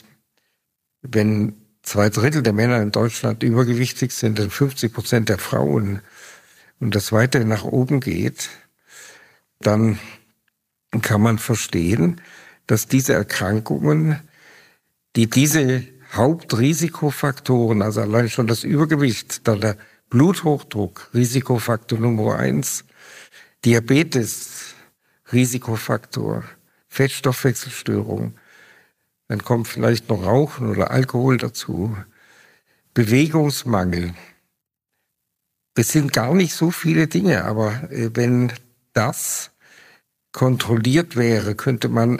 Speaker 4: wenn 2/3 der Männer in Deutschland übergewichtig sind, dann 50% der Frauen und das weiter nach oben geht, dann kann man verstehen, dass diese Erkrankungen, diese Hauptrisikofaktoren, also allein schon das Übergewicht, dann der Bluthochdruck, Risikofaktor Nummer 1, Diabetes, Risikofaktor, Fettstoffwechselstörung, dann kommt vielleicht noch Rauchen oder Alkohol dazu. Bewegungsmangel. Das sind gar nicht so viele Dinge, aber wenn das kontrolliert wäre, könnte man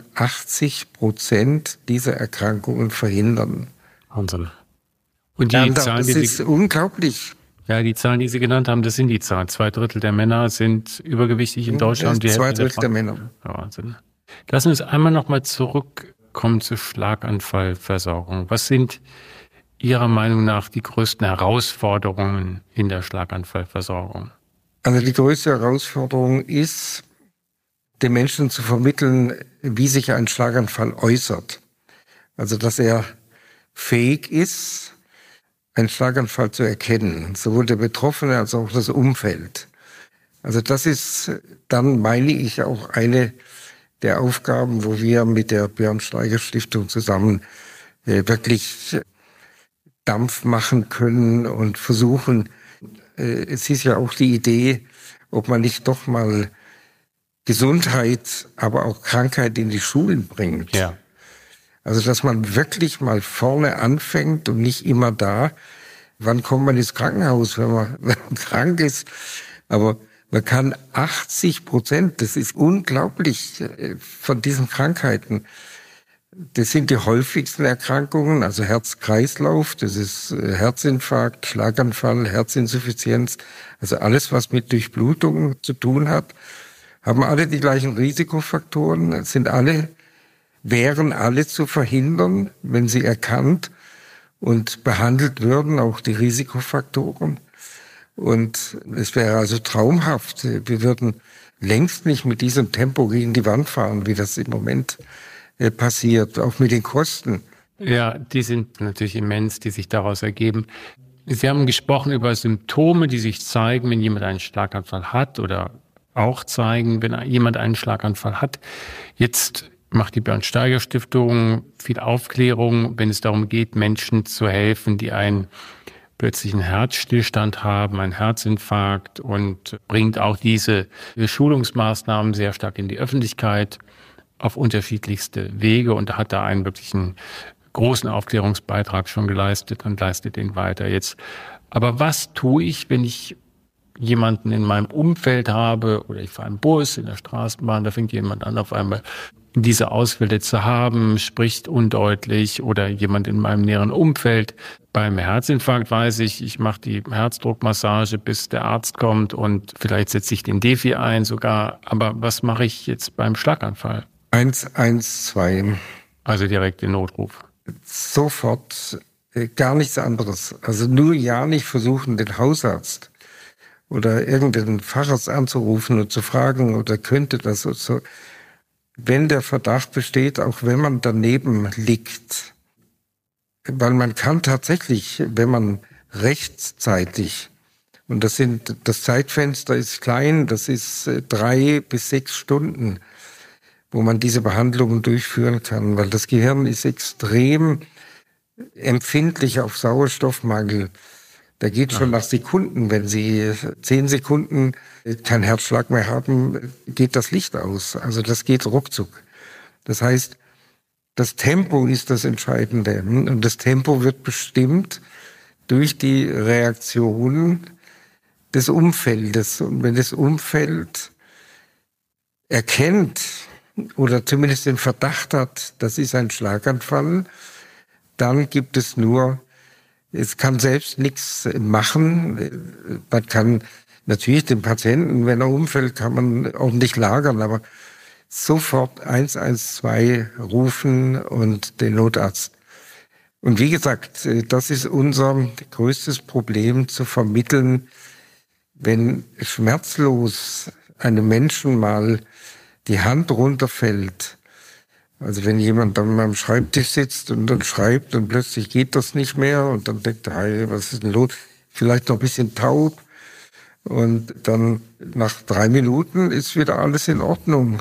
Speaker 4: 80% dieser Erkrankungen verhindern.
Speaker 3: Wahnsinn. Und die Zahlen,
Speaker 4: das ist unglaublich.
Speaker 3: Ja, die Zahlen, die Sie genannt haben, das sind die Zahlen. 2/3 der Männer sind übergewichtig in Deutschland.
Speaker 4: 2/3 der Männer.
Speaker 3: Wahnsinn. Lassen wir uns einmal nochmal zurückkommen zur Schlaganfallversorgung. Was sind Ihrer Meinung nach die größten Herausforderungen in der Schlaganfallversorgung?
Speaker 4: Also die größte Herausforderung ist, den Menschen zu vermitteln, wie sich ein Schlaganfall äußert. Also, dass er fähig ist, einen Schlaganfall zu erkennen, sowohl der Betroffene als auch das Umfeld. Also das ist dann, meine ich, auch eine der Aufgaben, wo wir mit der Björn Steiger Stiftung zusammen wirklich Dampf machen können und versuchen. Es ist ja auch die Idee, ob man nicht doch mal Gesundheit, aber auch Krankheit in die Schulen bringt.
Speaker 3: Ja.
Speaker 4: Also dass man wirklich mal vorne anfängt und nicht immer da. Wann kommt man ins Krankenhaus, wenn man krank ist? Aber man kann 80%, das ist unglaublich, von diesen Krankheiten. Das sind die häufigsten Erkrankungen, also Herz-Kreislauf, das ist Herzinfarkt, Schlaganfall, Herzinsuffizienz, also alles, was mit Durchblutung zu tun hat, haben alle die gleichen Risikofaktoren, wären alle zu verhindern, wenn sie erkannt und behandelt würden, auch die Risikofaktoren. Und es wäre also traumhaft. Wir würden längst nicht mit diesem Tempo gegen die Wand fahren, wie das im Moment passiert, auch mit den Kosten.
Speaker 3: Ja, die sind natürlich immens, die sich daraus ergeben. Sie haben gesprochen über Symptome, die sich zeigen, wenn jemand einen Schlaganfall hat oder auch zeigen, wenn jemand einen Schlaganfall hat. Jetzt macht die Björn Steiger Stiftung viel Aufklärung, wenn es darum geht, Menschen zu helfen, die einen plötzlichen Herzstillstand haben, einen Herzinfarkt, und bringt auch diese Schulungsmaßnahmen sehr stark in die Öffentlichkeit auf unterschiedlichste Wege und hat da einen wirklichen großen Aufklärungsbeitrag schon geleistet und leistet ihn weiter jetzt. Aber was tue ich, wenn ich jemanden in meinem Umfeld habe oder ich fahre im Bus, in der Straßenbahn, da fängt jemand an, auf einmal diese Ausfälle zu haben, spricht undeutlich, oder jemand in meinem näheren Umfeld. Beim Herzinfarkt weiß ich mache die Herzdruckmassage, bis der Arzt kommt, und vielleicht setze ich den Defi ein sogar. Aber was mache ich jetzt beim Schlaganfall?
Speaker 4: 112.
Speaker 3: Also direkt den Notruf.
Speaker 4: Sofort, gar nichts anderes. Also nur ja nicht versuchen, den Hausarzt oder irgendeinen Facharzt anzurufen und zu fragen, oder könnte das so. Wenn der Verdacht besteht, auch wenn man daneben liegt, weil man kann tatsächlich, wenn man rechtzeitig, und das Zeitfenster ist klein, das ist 3 bis 6 Stunden, wo man diese Behandlungen durchführen kann, weil das Gehirn ist extrem empfindlich auf Sauerstoffmangel. Da geht schon nach Sekunden, wenn Sie 10 Sekunden keinen Herzschlag mehr haben, geht das Licht aus. Also das geht ruckzuck. Das heißt, das Tempo ist das Entscheidende. Und das Tempo wird bestimmt durch die Reaktion des Umfeldes. Und wenn das Umfeld erkennt oder zumindest den Verdacht hat, das ist ein Schlaganfall, dann gibt es kann selbst nichts machen. Man kann natürlich den Patienten, wenn er umfällt, kann man ordentlich lagern, aber sofort 112 rufen und den Notarzt. Und wie gesagt, das ist unser größtes Problem, zu vermitteln, wenn schmerzlos einem Menschen mal die Hand runterfällt. Also wenn jemand dann am Schreibtisch sitzt und dann schreibt und plötzlich geht das nicht mehr und dann denkt er, hey, was ist denn los? Vielleicht noch ein bisschen taub. Und dann nach 3 Minuten ist wieder alles in Ordnung.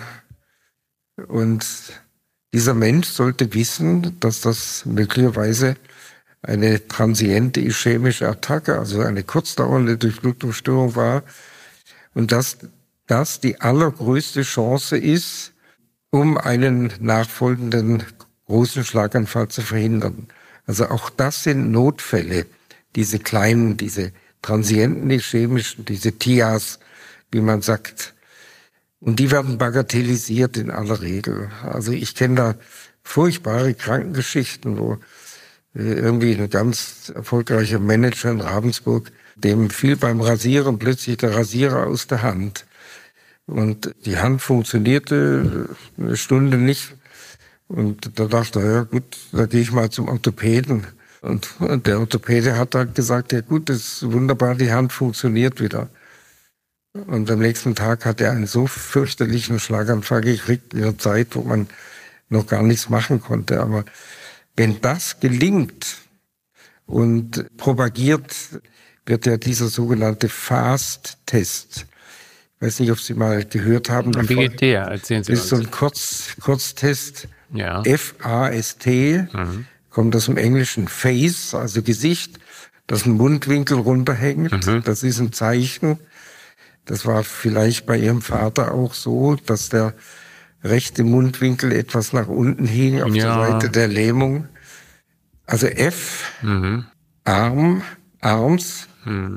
Speaker 4: Und dieser Mensch sollte wissen, dass das möglicherweise eine transiente ischämische Attacke, also eine kurzdauernde Durchblutungsstörung war. Und dass das die allergrößte Chance ist, um einen nachfolgenden großen Schlaganfall zu verhindern. Also auch das sind Notfälle, diese kleinen, diese transienten ischämischen, diese TIAs, wie man sagt. Und die werden bagatellisiert in aller Regel. Also ich kenne da furchtbare Krankengeschichten, wo irgendwie ein ganz erfolgreicher Manager in Ravensburg, dem fiel beim Rasieren plötzlich der Rasierer aus der Hand. Und die Hand funktionierte eine Stunde nicht. Und da dachte er, ja gut, da gehe ich mal zum Orthopäden. Und der Orthopäde hat halt gesagt, ja gut, das ist wunderbar, die Hand funktioniert wieder. Und am nächsten Tag hat er einen so fürchterlichen Schlaganfall gekriegt in einer Zeit, wo man noch gar nichts machen konnte. Aber wenn das gelingt und propagiert wird ja dieser sogenannte FAST-Test. Ich weiß nicht, ob Sie mal gehört haben.
Speaker 3: Wie geht der? Erzählen Sie
Speaker 4: uns. Das ist so ein Kurztest. Ja. F-A-S-T. Kommt aus dem Englischen Face, also Gesicht, dass ein Mundwinkel runterhängt. Das ist ein Zeichen. Das war vielleicht bei Ihrem Vater auch so, dass der rechte Mundwinkel etwas nach unten hing auf der Seite der Lähmung. Also F, Arms,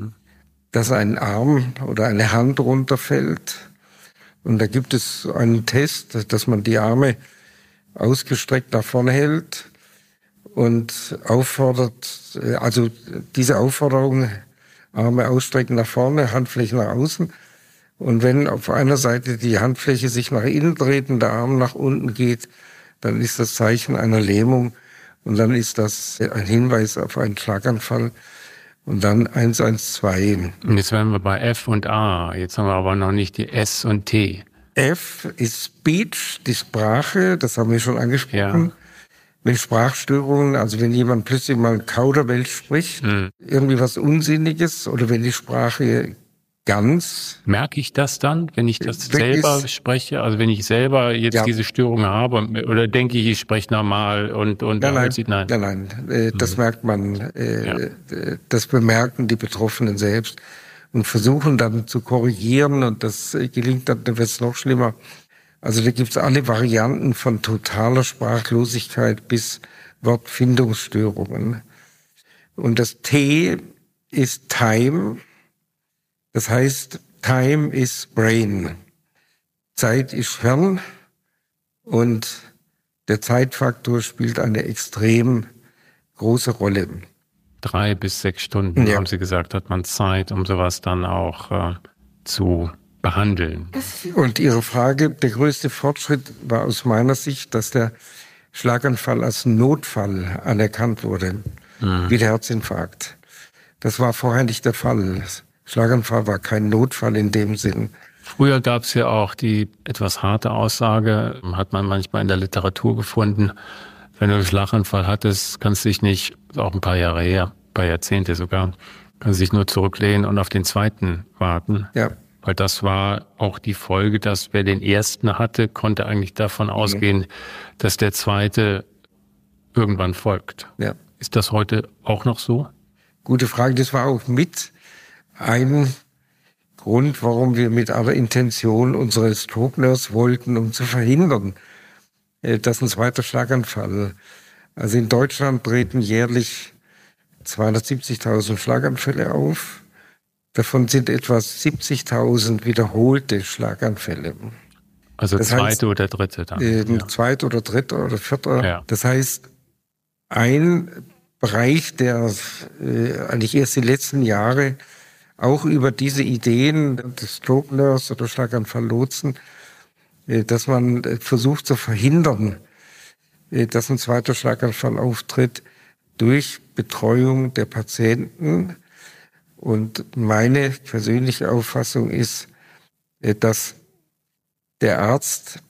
Speaker 4: dass ein Arm oder eine Hand runterfällt. Und da gibt es einen Test, dass man die Arme ausgestreckt nach vorne hält und auffordert, also diese Aufforderung, Arme ausstrecken nach vorne, Handfläche nach außen. Und wenn auf einer Seite die Handfläche sich nach innen dreht und der Arm nach unten geht, dann ist das Zeichen einer Lähmung. Und dann ist das ein Hinweis auf einen Schlaganfall. Und dann 112.
Speaker 3: Und jetzt wären wir bei F und A. Jetzt haben wir aber noch nicht die S und T.
Speaker 4: F ist Speech, die Sprache, das haben wir schon angesprochen. Ja. Wenn Sprachstörungen, also wenn jemand plötzlich mal Kauderwelsch spricht, irgendwie was Unsinniges, oder wenn die Sprache ganz...
Speaker 3: Merke ich das dann, wenn ich das selber spreche? Also wenn ich selber jetzt diese Störung habe, oder denke ich spreche normal und
Speaker 4: Nein. Das merkt man, das bemerken die Betroffenen selbst und versuchen dann zu korrigieren, und das gelingt dann wird es noch schlimmer. Also da gibt's alle Varianten von totaler Sprachlosigkeit bis Wortfindungsstörungen. Und das T ist Time. Das heißt, Time is Brain. Zeit ist fern, und der Zeitfaktor spielt eine extrem große Rolle.
Speaker 3: 3 bis 6 Stunden, haben Sie gesagt, hat man Zeit, um sowas dann auch zu behandeln.
Speaker 4: Und Ihre Frage, der größte Fortschritt war aus meiner Sicht, dass der Schlaganfall als Notfall anerkannt wurde, wie der Herzinfarkt. Das war vorher nicht der Fall. Schlaganfall war kein Notfall in dem Sinn.
Speaker 3: Früher gab es ja auch die etwas harte Aussage, hat man manchmal in der Literatur gefunden, wenn du einen Schlaganfall hattest, kannst du dich nicht, auch ein paar Jahre her, ein paar Jahrzehnte sogar, kannst dich nur zurücklehnen und auf den zweiten warten.
Speaker 4: Ja.
Speaker 3: Weil das war auch die Folge, dass wer den ersten hatte, konnte eigentlich davon ausgehen, dass der zweite irgendwann folgt.
Speaker 4: Ja.
Speaker 3: Ist das heute auch noch so?
Speaker 4: Gute Frage. Das war auch mit ein Grund, warum wir mit aller Intention unsere Stroke Nurse wollten, um zu verhindern, dass ein zweiter Schlaganfall. Also in Deutschland treten jährlich 270.000 Schlaganfälle auf. Davon sind etwa 70.000 wiederholte Schlaganfälle.
Speaker 3: Also das zweite heißt, oder dritte dann?
Speaker 4: Zweite oder dritte oder vierte. Ja. Das heißt, ein Bereich, der eigentlich erst die letzten Jahre auch über diese Ideen des Stroke Nurse oder Schlaganfall-Lotsen, dass man versucht zu verhindern, dass ein zweiter Schlaganfall auftritt durch Betreuung der Patienten. Und meine persönliche Auffassung ist, dass der Arzt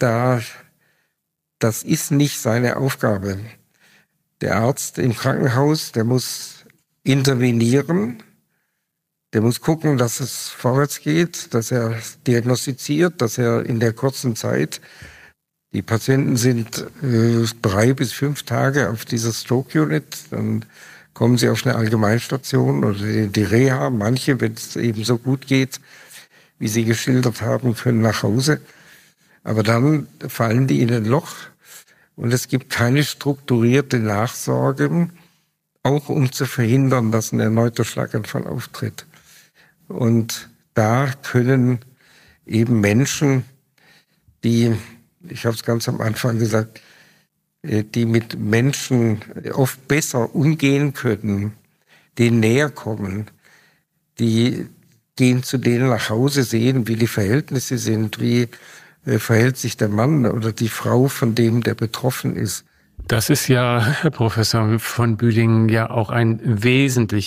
Speaker 4: das ist nicht seine Aufgabe. Der Arzt im Krankenhaus, der muss intervenieren, der muss gucken, dass es vorwärts geht, dass er diagnostiziert, dass er in der kurzen Zeit, die Patienten sind 3 bis 5 Tage auf dieser Stroke Unit, dann kommen sie auf eine Allgemeinstation oder die Reha. Manche, wenn es eben so gut geht, wie Sie geschildert haben, können nach Hause. Aber dann fallen die in ein Loch und es gibt keine strukturierte Nachsorge, auch um zu verhindern, dass ein erneuter Schlaganfall auftritt. Und da können eben Menschen, die, ich habe es ganz am Anfang gesagt, die mit Menschen oft besser umgehen können, denen näher kommen, die gehen zu denen nach Hause, sehen, wie die Verhältnisse sind, wie verhält sich der Mann oder die Frau von dem, der betroffen ist.
Speaker 3: Das ist ja, Herr Professor von Büdingen, ja auch ein wesentlicher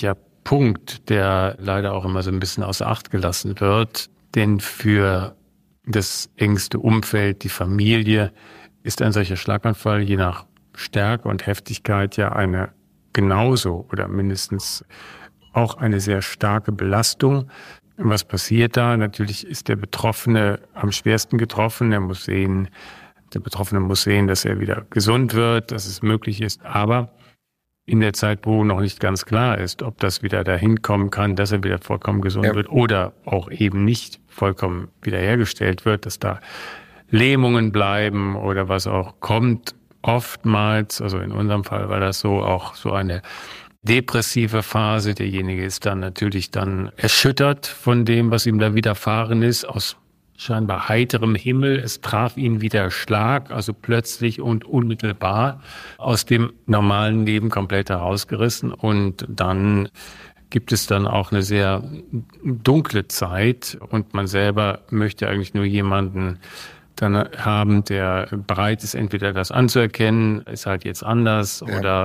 Speaker 3: Punkt, der leider auch immer so ein bisschen außer Acht gelassen wird. Denn für das engste Umfeld, die Familie, ist ein solcher Schlaganfall je nach Stärke und Heftigkeit ja eine genauso oder mindestens auch eine sehr starke Belastung. Was passiert da? Natürlich ist der Betroffene am schwersten getroffen. Der Betroffene muss sehen, dass er wieder gesund wird, dass es möglich ist. Aber in der Zeit, wo noch nicht ganz klar ist, ob das wieder dahin kommen kann, dass er wieder vollkommen gesund wird oder auch eben nicht vollkommen wiederhergestellt wird, dass da Lähmungen bleiben oder was auch kommt, oftmals, also in unserem Fall war das so, auch so eine depressive Phase. Derjenige ist dann natürlich dann erschüttert von dem, was ihm da widerfahren ist, aus scheinbar heiterem Himmel. Es traf ihn wie der Schlag, also plötzlich und unmittelbar aus dem normalen Leben komplett herausgerissen. Und dann gibt es dann auch eine sehr dunkle Zeit und man selber möchte eigentlich nur jemanden dann haben, der bereit ist, entweder das anzuerkennen, ist halt jetzt anders,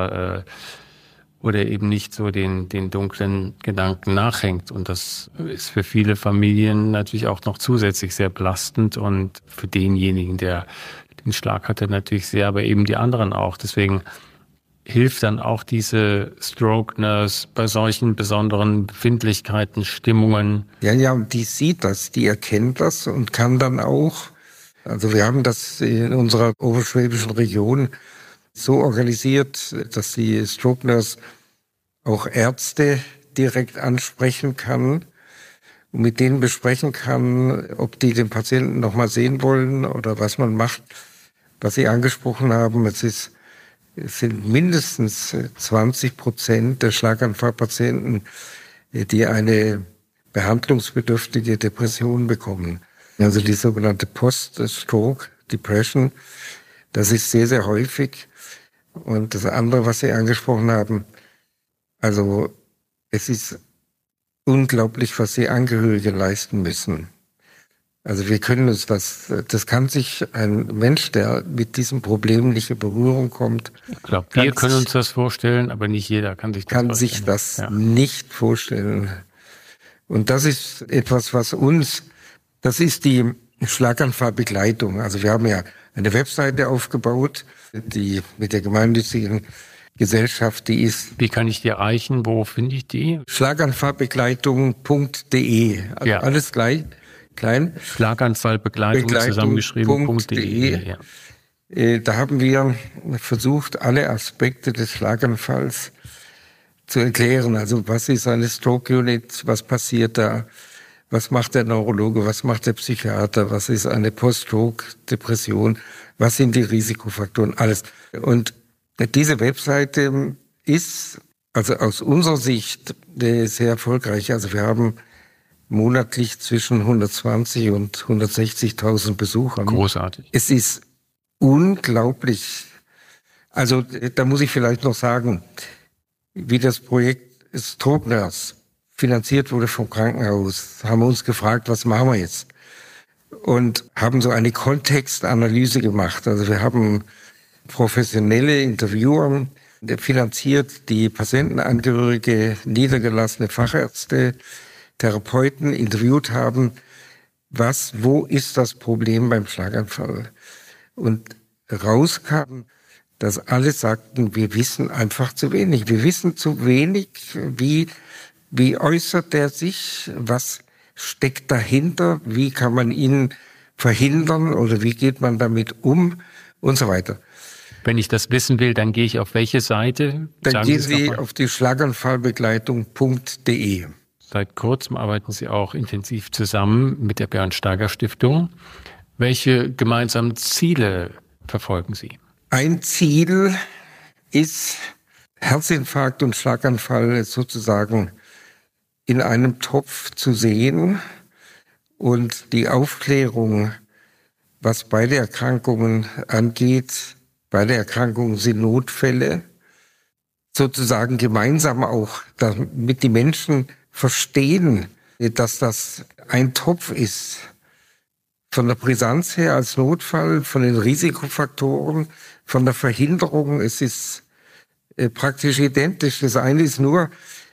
Speaker 3: oder eben nicht so den dunklen Gedanken nachhängt. Und das ist für viele Familien natürlich auch noch zusätzlich sehr belastend und für denjenigen, der den Schlag hatte, natürlich sehr, aber eben die anderen auch. Deswegen hilft dann auch diese Stroke Nurse bei solchen besonderen Befindlichkeiten, Stimmungen.
Speaker 4: Ja, und die sieht das, die erkennt das und kann dann auch, also wir haben das in unserer oberschwäbischen Region so organisiert, dass die Stroke Nurse auch Ärzte direkt ansprechen kann und mit denen besprechen kann, ob die den Patienten noch mal sehen wollen oder was man macht. Was Sie angesprochen haben, es sind mindestens 20% der Schlaganfallpatienten, die eine behandlungsbedürftige Depression bekommen. Also die sogenannte Post-Stroke Depression, das ist sehr, sehr häufig. Und das andere, was Sie angesprochen haben, also es ist unglaublich, was die Angehörigen leisten müssen. Also wir können uns das kann sich ein Mensch, der mit diesem Problem nicht in Berührung kommt.
Speaker 3: Ich glaube, wir können uns das vorstellen, aber nicht jeder kann sich das vorstellen.
Speaker 4: Kann sich das nicht vorstellen. Und das ist etwas, das ist die Schlaganfallbegleitung. Also wir haben ja eine Webseite aufgebaut, die mit der gemeinnützigen Gesellschaft, die ist.
Speaker 3: Wie kann ich die erreichen? Wo finde ich die?
Speaker 4: Schlaganfallbegleitung.de. Also alles gleich, klein.
Speaker 3: Schlaganfallbegleitung zusammengeschrieben.de.
Speaker 4: Ja. Da haben wir versucht, alle Aspekte des Schlaganfalls zu erklären. Also was ist eine Stroke Unit? Was passiert da? Was macht der Neurologe? Was macht der Psychiater? Was ist eine Post-Stroke-Depression? Was sind die Risikofaktoren? Alles. Und diese Webseite ist, also aus unserer Sicht, sehr erfolgreich. Also wir haben monatlich zwischen 120 und 160.000 Besuchern.
Speaker 3: Großartig.
Speaker 4: Es ist unglaublich. Also da muss ich vielleicht noch sagen, wie das Projekt Stroke Nurse finanziert wurde vom Krankenhaus, haben wir uns gefragt, was machen wir jetzt? Und haben so eine Kontextanalyse gemacht. Also wir haben professionelle Interviewer finanziert, die Patientenangehörige, niedergelassene Fachärzte, Therapeuten interviewt haben, wo ist das Problem beim Schlaganfall? Und rauskam, dass alle sagten, wir wissen einfach zu wenig. Wir wissen zu wenig, wie äußert er sich, was steckt dahinter, wie kann man ihn verhindern oder wie geht man damit um und so weiter.
Speaker 3: Wenn ich das wissen will, dann gehe ich auf welche Seite?
Speaker 4: Dann gehen Sie auf die Schlaganfallbegleitung.de.
Speaker 3: Seit kurzem arbeiten Sie auch intensiv zusammen mit der Björn-Steiger-Stiftung. Welche gemeinsamen Ziele verfolgen Sie?
Speaker 4: Ein Ziel ist, Herzinfarkt und Schlaganfall sozusagen in einem Topf zu sehen und die Aufklärung, was beide Erkrankungen angeht. Beide Erkrankungen sind Notfälle, sozusagen gemeinsam auch, damit die Menschen verstehen, dass das ein Topf ist. Von der Brisanz her als Notfall, von den Risikofaktoren, von der Verhinderung, es ist praktisch identisch. Das eine ist nur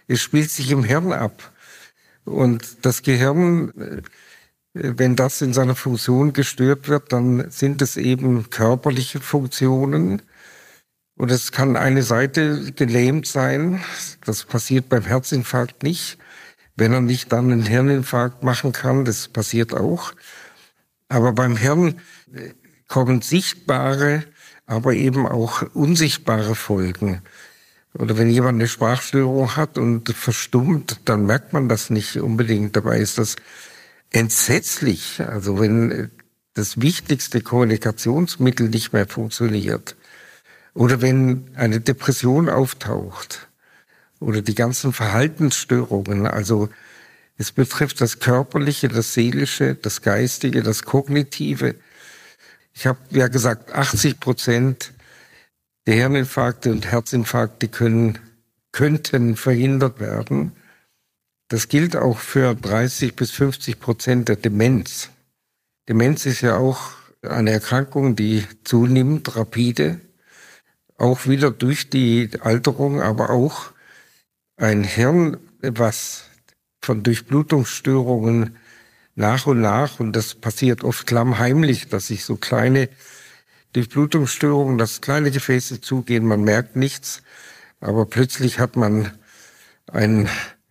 Speaker 4: es spielt sich im Hirn ab. Und das Gehirn, wenn das in seiner Funktion gestört wird, dann sind es eben körperliche Funktionen. Und es kann eine Seite gelähmt sein. Das passiert beim Herzinfarkt nicht. Wenn er nicht dann einen Hirninfarkt machen kann, das passiert auch. Aber beim Hirn kommen sichtbare, aber eben auch unsichtbare Folgen. Oder wenn jemand eine Sprachstörung hat und verstummt, dann merkt man das nicht unbedingt. Dabei ist das entsetzlich. Also wenn das wichtigste Kommunikationsmittel nicht mehr funktioniert. Oder wenn eine Depression auftaucht. Oder die ganzen Verhaltensstörungen. Also es betrifft das Körperliche, das Seelische, das Geistige, das Kognitive. Ich habe ja gesagt, 80% der Hirninfarkte und Herzinfarkte könnten verhindert werden. Das gilt auch für 30-50% der Demenz. Demenz ist ja auch eine Erkrankung, die zunimmt, rapide. Auch wieder durch die Alterung, aber auch ein Hirn, was von Durchblutungsstörungen nach und nach, und das passiert oft klammheimlich, dass sich so kleine Durchblutungsstörungen, dass kleine Gefäße zugehen, man merkt nichts, aber plötzlich hat man ein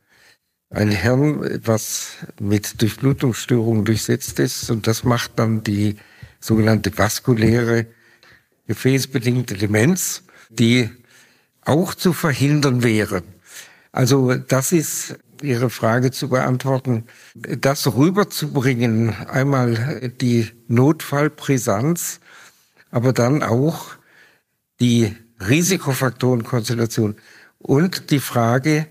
Speaker 4: Hirn, was mit Durchblutungsstörungen durchsetzt ist, und das macht dann die sogenannte vaskuläre gefäßbedingte Demenz, die auch zu verhindern wäre. Also das ist Ihre Frage zu beantworten. Das rüberzubringen, einmal die Notfallbrisanz, aber dann auch die Risikofaktorenkonstellation und die Frage,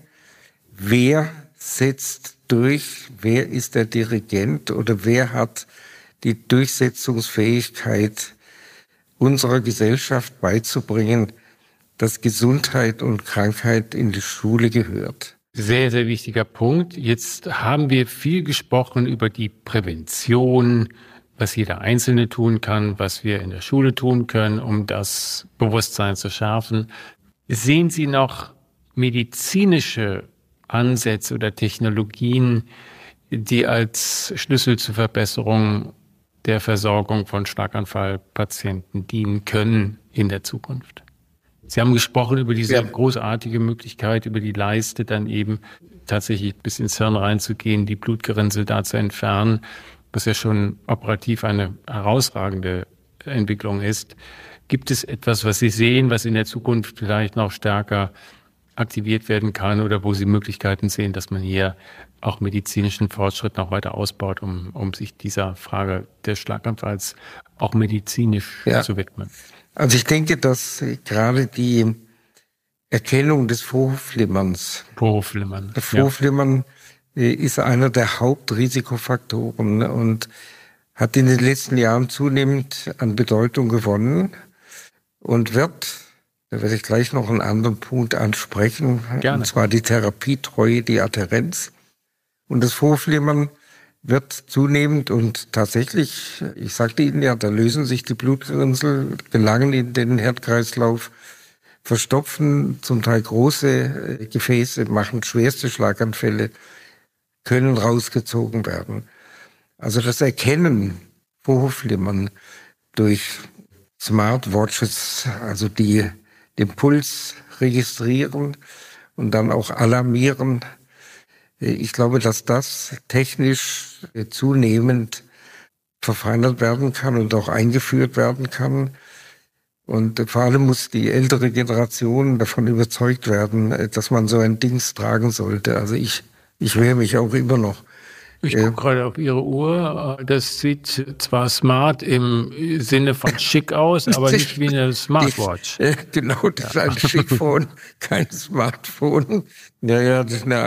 Speaker 4: wer setzt durch, wer ist der Dirigent oder wer hat die Durchsetzungsfähigkeit unserer Gesellschaft beizubringen, dass Gesundheit und Krankheit in die Schule gehört.
Speaker 3: Sehr, sehr wichtiger Punkt. Jetzt haben wir viel gesprochen über die Prävention, was jeder Einzelne tun kann, was wir in der Schule tun können, um das Bewusstsein zu schärfen. Sehen Sie noch medizinische Ansätze oder Technologien, die als Schlüssel zur Verbesserung der Versorgung von Schlaganfallpatienten dienen können in der Zukunft? Sie haben gesprochen über diese großartige Möglichkeit, über die Leiste dann eben tatsächlich bis ins Hirn reinzugehen, die Blutgerinnsel da zu entfernen, was ja schon operativ eine herausragende Entwicklung ist. Gibt es etwas, was Sie sehen, was in der Zukunft vielleicht noch stärker aktiviert werden kann oder wo Sie Möglichkeiten sehen, dass man hier auch medizinischen Fortschritt noch weiter ausbaut, um sich dieser Frage des Schlaganfalls auch medizinisch zu widmen?
Speaker 4: Also ich denke, dass gerade die Erkennung des Vorhofflimmerns. Vorhofflimmern ist einer der Hauptrisikofaktoren und hat in den letzten Jahren zunehmend an Bedeutung gewonnen und wird, da werde ich gleich noch einen anderen Punkt ansprechen,
Speaker 3: Gerne.
Speaker 4: Und zwar die Therapietreue, die Adhärenz. Und das Vorhofflimmern wird zunehmend und tatsächlich, ich sagte Ihnen ja, da lösen sich die Blutgerinnsel, gelangen in den Herzkreislauf, verstopfen zum Teil große Gefäße, machen schwerste Schlaganfälle, können rausgezogen werden. Also das Erkennen, Vorhofflimmern durch Smartwatches, also die den Puls registrieren und dann auch alarmieren. Ich glaube, dass das technisch zunehmend verfeinert werden kann und auch eingeführt werden kann. Und vor allem muss die ältere Generation davon überzeugt werden, dass man so ein Dings tragen sollte. Also ich wehre mich auch immer noch.
Speaker 3: Ich gucke gerade auf Ihre Uhr. Das sieht zwar smart im Sinne von schick aus, aber nicht wie eine Smartwatch.
Speaker 4: Genau, das ist ein Schickphone, kein Smartphone. Ja, das ist eine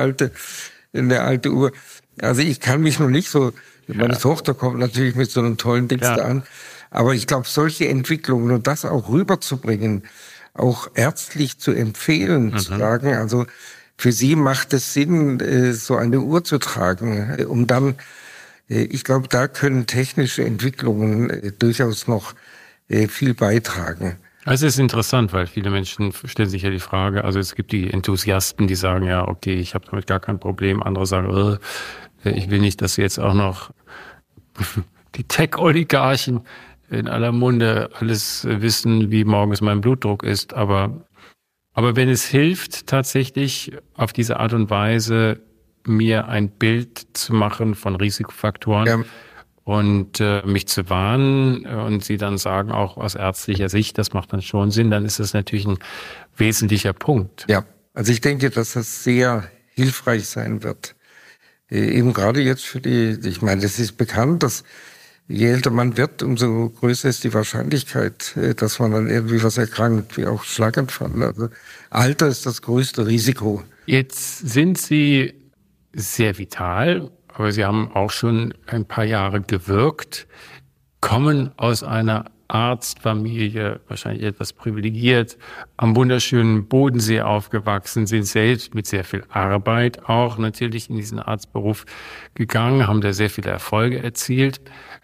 Speaker 4: alte Uhr. Also ich kann mich noch nicht so, meine Tochter kommt natürlich mit so einem tollen Dings da an, aber ich glaube, solche Entwicklungen und das auch rüberzubringen, auch ärztlich zu empfehlen, zu sagen, also für sie macht es Sinn, so eine Uhr zu tragen, um dann, ich glaube, da können technische Entwicklungen durchaus noch viel beitragen.
Speaker 3: Also es ist interessant, weil viele Menschen stellen sich ja die Frage, also es gibt die Enthusiasten, die sagen, ja, okay, ich habe damit gar kein Problem. Andere sagen, ich will nicht, dass jetzt auch noch die Tech-Oligarchen in aller Munde alles wissen, wie morgens mein Blutdruck ist. Aber wenn es hilft, tatsächlich auf diese Art und Weise mir ein Bild zu machen von Risikofaktoren, ja, und mich zu warnen und sie dann sagen, auch aus ärztlicher Sicht, das macht dann schon Sinn, dann ist das natürlich ein wesentlicher Punkt.
Speaker 4: Ja, also ich denke, dass das sehr hilfreich sein wird. Eben gerade jetzt ich meine, das ist bekannt, dass je älter man wird, umso größer ist die Wahrscheinlichkeit, dass man dann irgendwie was erkrankt, wie auch Schlaganfall. Also Alter ist das größte Risiko.
Speaker 3: Jetzt sind Sie sehr vital, aber Sie haben auch schon ein paar Jahre gewirkt, kommen aus einer Arztfamilie, wahrscheinlich etwas privilegiert, am wunderschönen Bodensee aufgewachsen, sind selbst mit sehr viel Arbeit auch natürlich in diesen Arztberuf gegangen, haben da sehr viele Erfolge erzielt.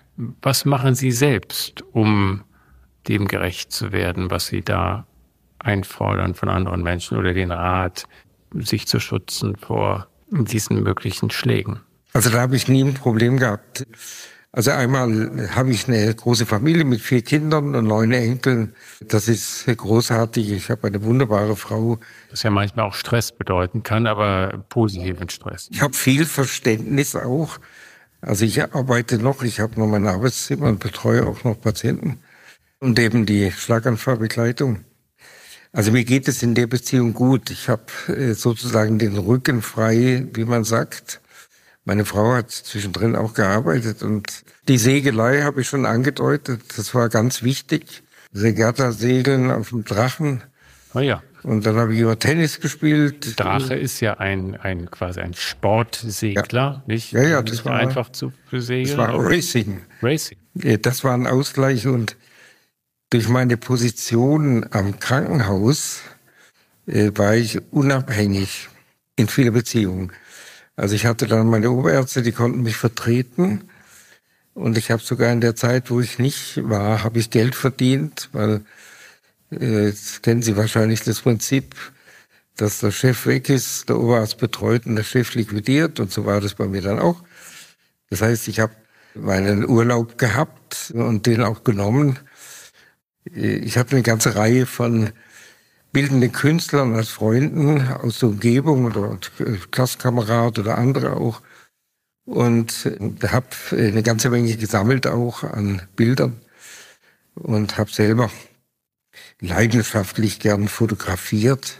Speaker 3: Was machen Sie selbst, um dem gerecht zu werden, was Sie da einfordern von anderen Menschen oder den Rat, sich zu schützen vor diesen möglichen Schlägen?
Speaker 4: Also da habe ich nie ein Problem gehabt. Also einmal habe ich eine große Familie mit 4 Kindern und 9 Enkeln. Das ist großartig. Ich habe eine wunderbare Frau.
Speaker 3: Das ja manchmal auch Stress bedeuten kann, aber positiven Stress.
Speaker 4: Ich habe viel Verständnis auch. Also ich arbeite noch, ich habe noch mein Arbeitszimmer und betreue auch noch Patienten. Und eben die Schlaganfallbegleitung. Also mir geht es in der Beziehung gut. Ich habe sozusagen den Rücken frei, wie man sagt. Meine Frau hat zwischendrin auch gearbeitet und die Segelei habe ich schon angedeutet. Das war ganz wichtig. Regatta-Segeln auf dem Drachen.
Speaker 3: Oh ja.
Speaker 4: Und dann habe ich immer Tennis gespielt.
Speaker 3: Drache ist ja quasi ein Sportsegler,
Speaker 4: ja,
Speaker 3: nicht?
Speaker 4: Ja, das
Speaker 3: nicht
Speaker 4: war
Speaker 3: einfach zu segeln.
Speaker 4: Das war Racing.
Speaker 3: Racing.
Speaker 4: Das war ein Ausgleich und durch meine Position am Krankenhaus war ich unabhängig in vielen Beziehungen. Also ich hatte dann meine Oberärzte, die konnten mich vertreten und ich habe sogar in der Zeit, wo ich nicht war, habe ich Geld verdient, weil jetzt kennen Sie wahrscheinlich das Prinzip, dass der Chef weg ist, der Oberarzt betreut und der Chef liquidiert und so war das bei mir dann auch. Das heißt, ich habe meinen Urlaub gehabt und den auch genommen. Ich hatte eine ganze Reihe von bildenden Künstlern als Freunden aus der Umgebung oder Klassenkamerad oder andere auch. Und habe eine ganze Menge gesammelt auch an Bildern und habe selber leidenschaftlich gern fotografiert.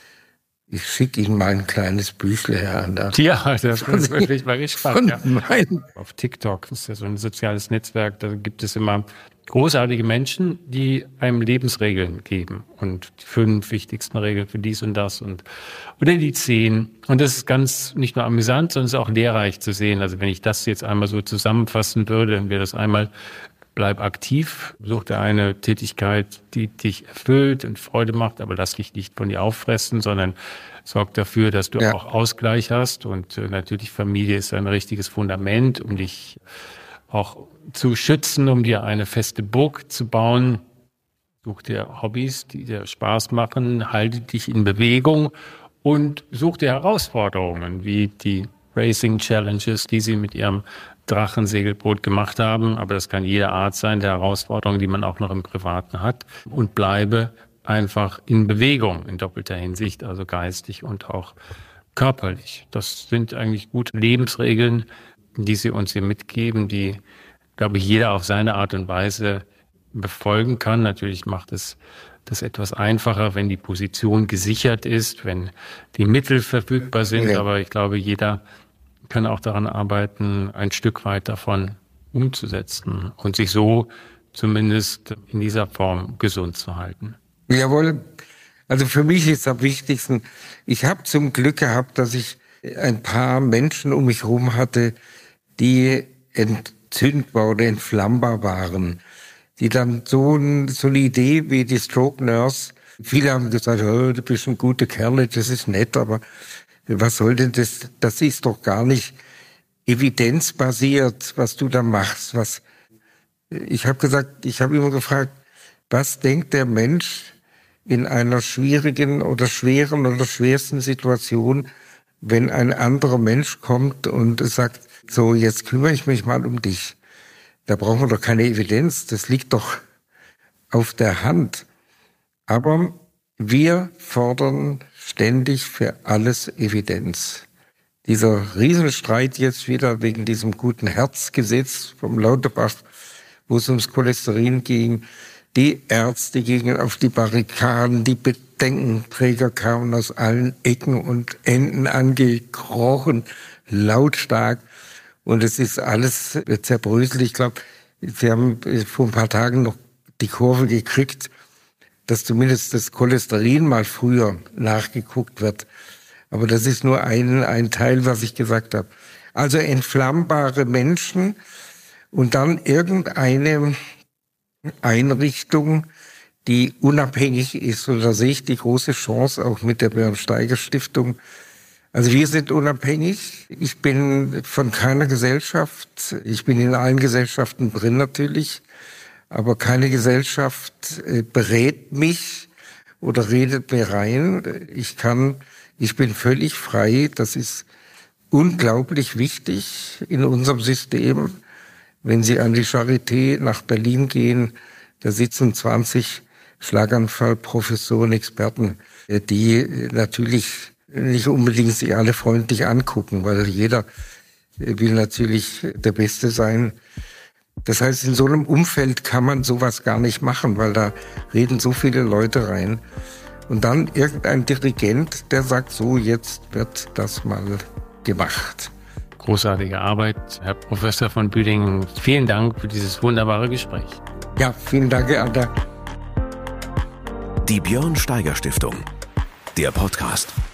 Speaker 4: Ich schicke Ihnen mal ein kleines Büchle her.
Speaker 3: Ja, das ist wirklich mal gespannt.
Speaker 4: Ja.
Speaker 3: Auf TikTok, das ist ja so ein soziales Netzwerk, da gibt es immer großartige Menschen, die einem Lebensregeln geben und die 5 wichtigsten Regeln für dies und das oder die 10. Und das ist ganz nicht nur amüsant, sondern es ist auch lehrreich zu sehen. Also wenn ich das jetzt einmal so zusammenfassen würde, dann wäre das einmal: Bleib aktiv, such dir eine Tätigkeit, die dich erfüllt und Freude macht, aber lass dich nicht von dir auffressen, sondern sorg dafür, dass du auch Ausgleich hast. Und natürlich Familie ist ein richtiges Fundament, um dich auch zu schützen, um dir eine feste Burg zu bauen. Such dir Hobbys, die dir Spaß machen, halte dich in Bewegung und such dir Herausforderungen, wie die Racing Challenges, die sie mit ihrem Drachensegelboot gemacht haben. Aber das kann jede Art sein, der Herausforderung, die man auch noch im Privaten hat. Und bleibe einfach in Bewegung in doppelter Hinsicht, also geistig und auch körperlich. Das sind eigentlich gute Lebensregeln, die sie uns hier mitgeben, die, glaube ich, jeder auf seine Art und Weise befolgen kann. Natürlich macht es das etwas einfacher, wenn die Position gesichert ist, wenn die Mittel verfügbar sind. Ja. Aber ich glaube, jeder kann auch daran arbeiten, ein Stück weit davon umzusetzen und sich so zumindest in dieser Form gesund zu halten.
Speaker 4: Jawohl. Also für mich ist am wichtigsten, ich habe zum Glück gehabt, dass ich ein paar Menschen um mich herum hatte, die entzündbar oder entflammbar waren. Die dann so eine Idee wie die Stroke Nurse, viele haben gesagt, oh, du bist ein guter Kerl, das ist nett, aber was soll denn das? Das ist doch gar nicht evidenzbasiert, was du da machst. Ich habe immer gefragt, was denkt der Mensch in einer schwierigen oder schweren oder schwersten Situation, wenn ein anderer Mensch kommt und sagt, so, jetzt kümmere ich mich mal um dich. Da brauchen wir doch keine Evidenz, das liegt doch auf der Hand. Aber wir fordern ständig für alles Evidenz. Dieser Riesenstreit jetzt wieder wegen diesem Guten-Herz-Gesetz vom Lauterbach, wo es ums Cholesterin ging, die Ärzte gingen auf die Barrikaden, die Bedenkenträger kamen aus allen Ecken und Enden angekrochen, lautstark. Und es ist alles zerbröselt. Ich glaube, Sie haben vor ein paar Tagen noch die Kurve gekriegt, dass zumindest das Cholesterin mal früher nachgeguckt wird. Aber das ist nur ein Teil, was ich gesagt habe. Also entflammbare Menschen und dann irgendeine Einrichtung, die unabhängig ist. Und da sehe ich die große Chance auch mit der Björn-Steiger-Stiftung. Also wir sind unabhängig. Ich bin von keiner Gesellschaft. Ich bin in allen Gesellschaften drin natürlich. Aber keine Gesellschaft berät mich oder redet mir rein. Ich bin völlig frei. Das ist unglaublich wichtig in unserem System. Wenn Sie an die Charité nach Berlin gehen, da sitzen 20 Schlaganfallprofessoren, Experten, die natürlich nicht unbedingt sich alle freundlich angucken, weil jeder will natürlich der Beste sein. Das heißt, in so einem Umfeld kann man sowas gar nicht machen, weil da reden so viele Leute rein. Und dann irgendein Dirigent, der sagt, so, jetzt wird das mal gemacht.
Speaker 3: Großartige Arbeit, Herr Professor von Büdingen. Vielen Dank für dieses wunderbare Gespräch.
Speaker 4: Ja, vielen Dank, Alter.
Speaker 1: Die Björn-Steiger-Stiftung. Der Podcast.